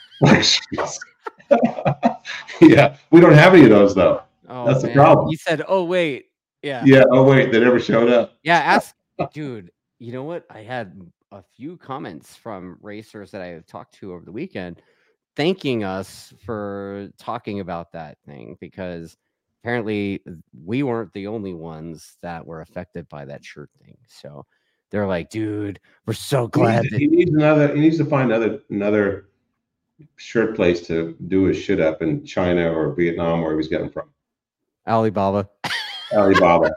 Yeah, we don't have any of those, though. Oh, That's man. the problem. You said, oh, wait. Yeah. Yeah. Oh, wait. They never showed up. Yeah. Ask, dude, you know what? I had a few comments from racers that I have talked to over the weekend thanking us for talking about that thing because apparently we weren't the only ones that were affected by that shirt thing. So they're like, dude, we're so glad. He needs, that- he needs another, he needs to find another, another shirt place to do his shit up in China or Vietnam, where he was getting from. Alibaba. Alibaba.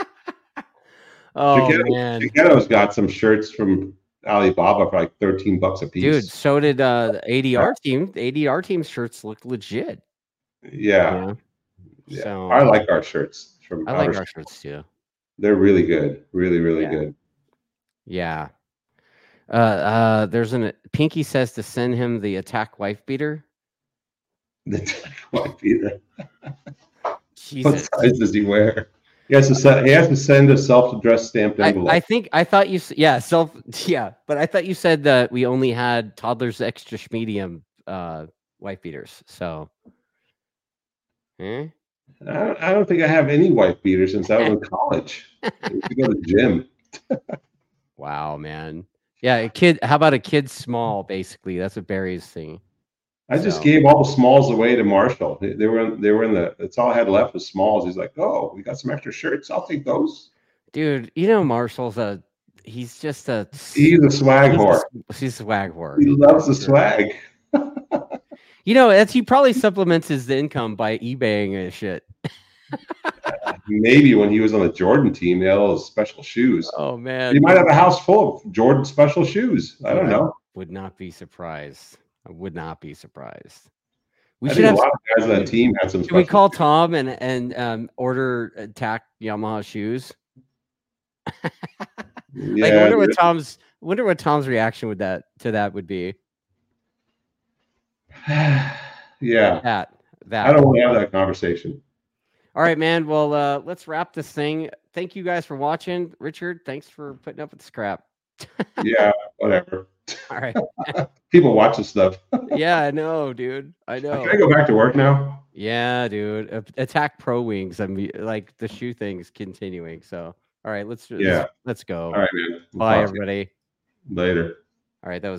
Oh, Chiquetto, man. Chiquetto's got some shirts from Alibaba for like thirteen bucks a piece. Dude, so did uh, the A D R team. The A D R team shirts looked legit. Yeah. You know? Yeah. So, I like our shirts. From I like our shirts too. They're really good. Really, really yeah. good. Yeah. Uh, uh, there's an Pinky says to send him the attack wife beater. The attack wife beater. Jesus. What size does he wear? He has to send, he has to send a self-addressed stamped envelope. I, I think I thought you yeah self yeah, but I thought you said that we only had toddlers extra medium uh, wife beaters. So, eh? I, don't, I don't think I have any wife beaters since I was in college. I used to go to the gym. Wow, man. Yeah, a kid. How about a kid small? Basically, that's what Barry's saying. I just so. gave all the smalls away to Marshall. They, they were in, they were in the. That's all I had left was smalls. He's like, "Oh, we got some extra shirts. I'll take those." Dude, you know Marshall's a. He's just a. He's a swag he's whore. A, he's a swag whore. He loves the swag. You know, that's he probably supplements his income by eBaying and shit. Maybe when he was on the Jordan team, they had all those special shoes. Oh man, he might have a house full of Jordan special shoes. I don't know. Would not be surprised. I would not be surprised. We I should have a lot of guys on that team had some. Should we call Tom and and um, order attack Yamaha shoes? Yeah, like, I wonder what Tom's wonder what Tom's reaction would that to that would be. Yeah, that that I don't want to have that conversation. All right, man. Well, uh, let's wrap this thing. Thank you guys for watching. Richard, thanks for putting up with the scrap. Yeah, whatever. All right. People watch this stuff. Yeah, I know, dude. I know. Can I go back to work now? Yeah, dude. A- Attack Pro Wings. I mean, like the shoe thing's continuing. So, all right, let's Yeah. let's, let's go. All right, man. We'll Bye, talk to you everybody. later. All right, that was.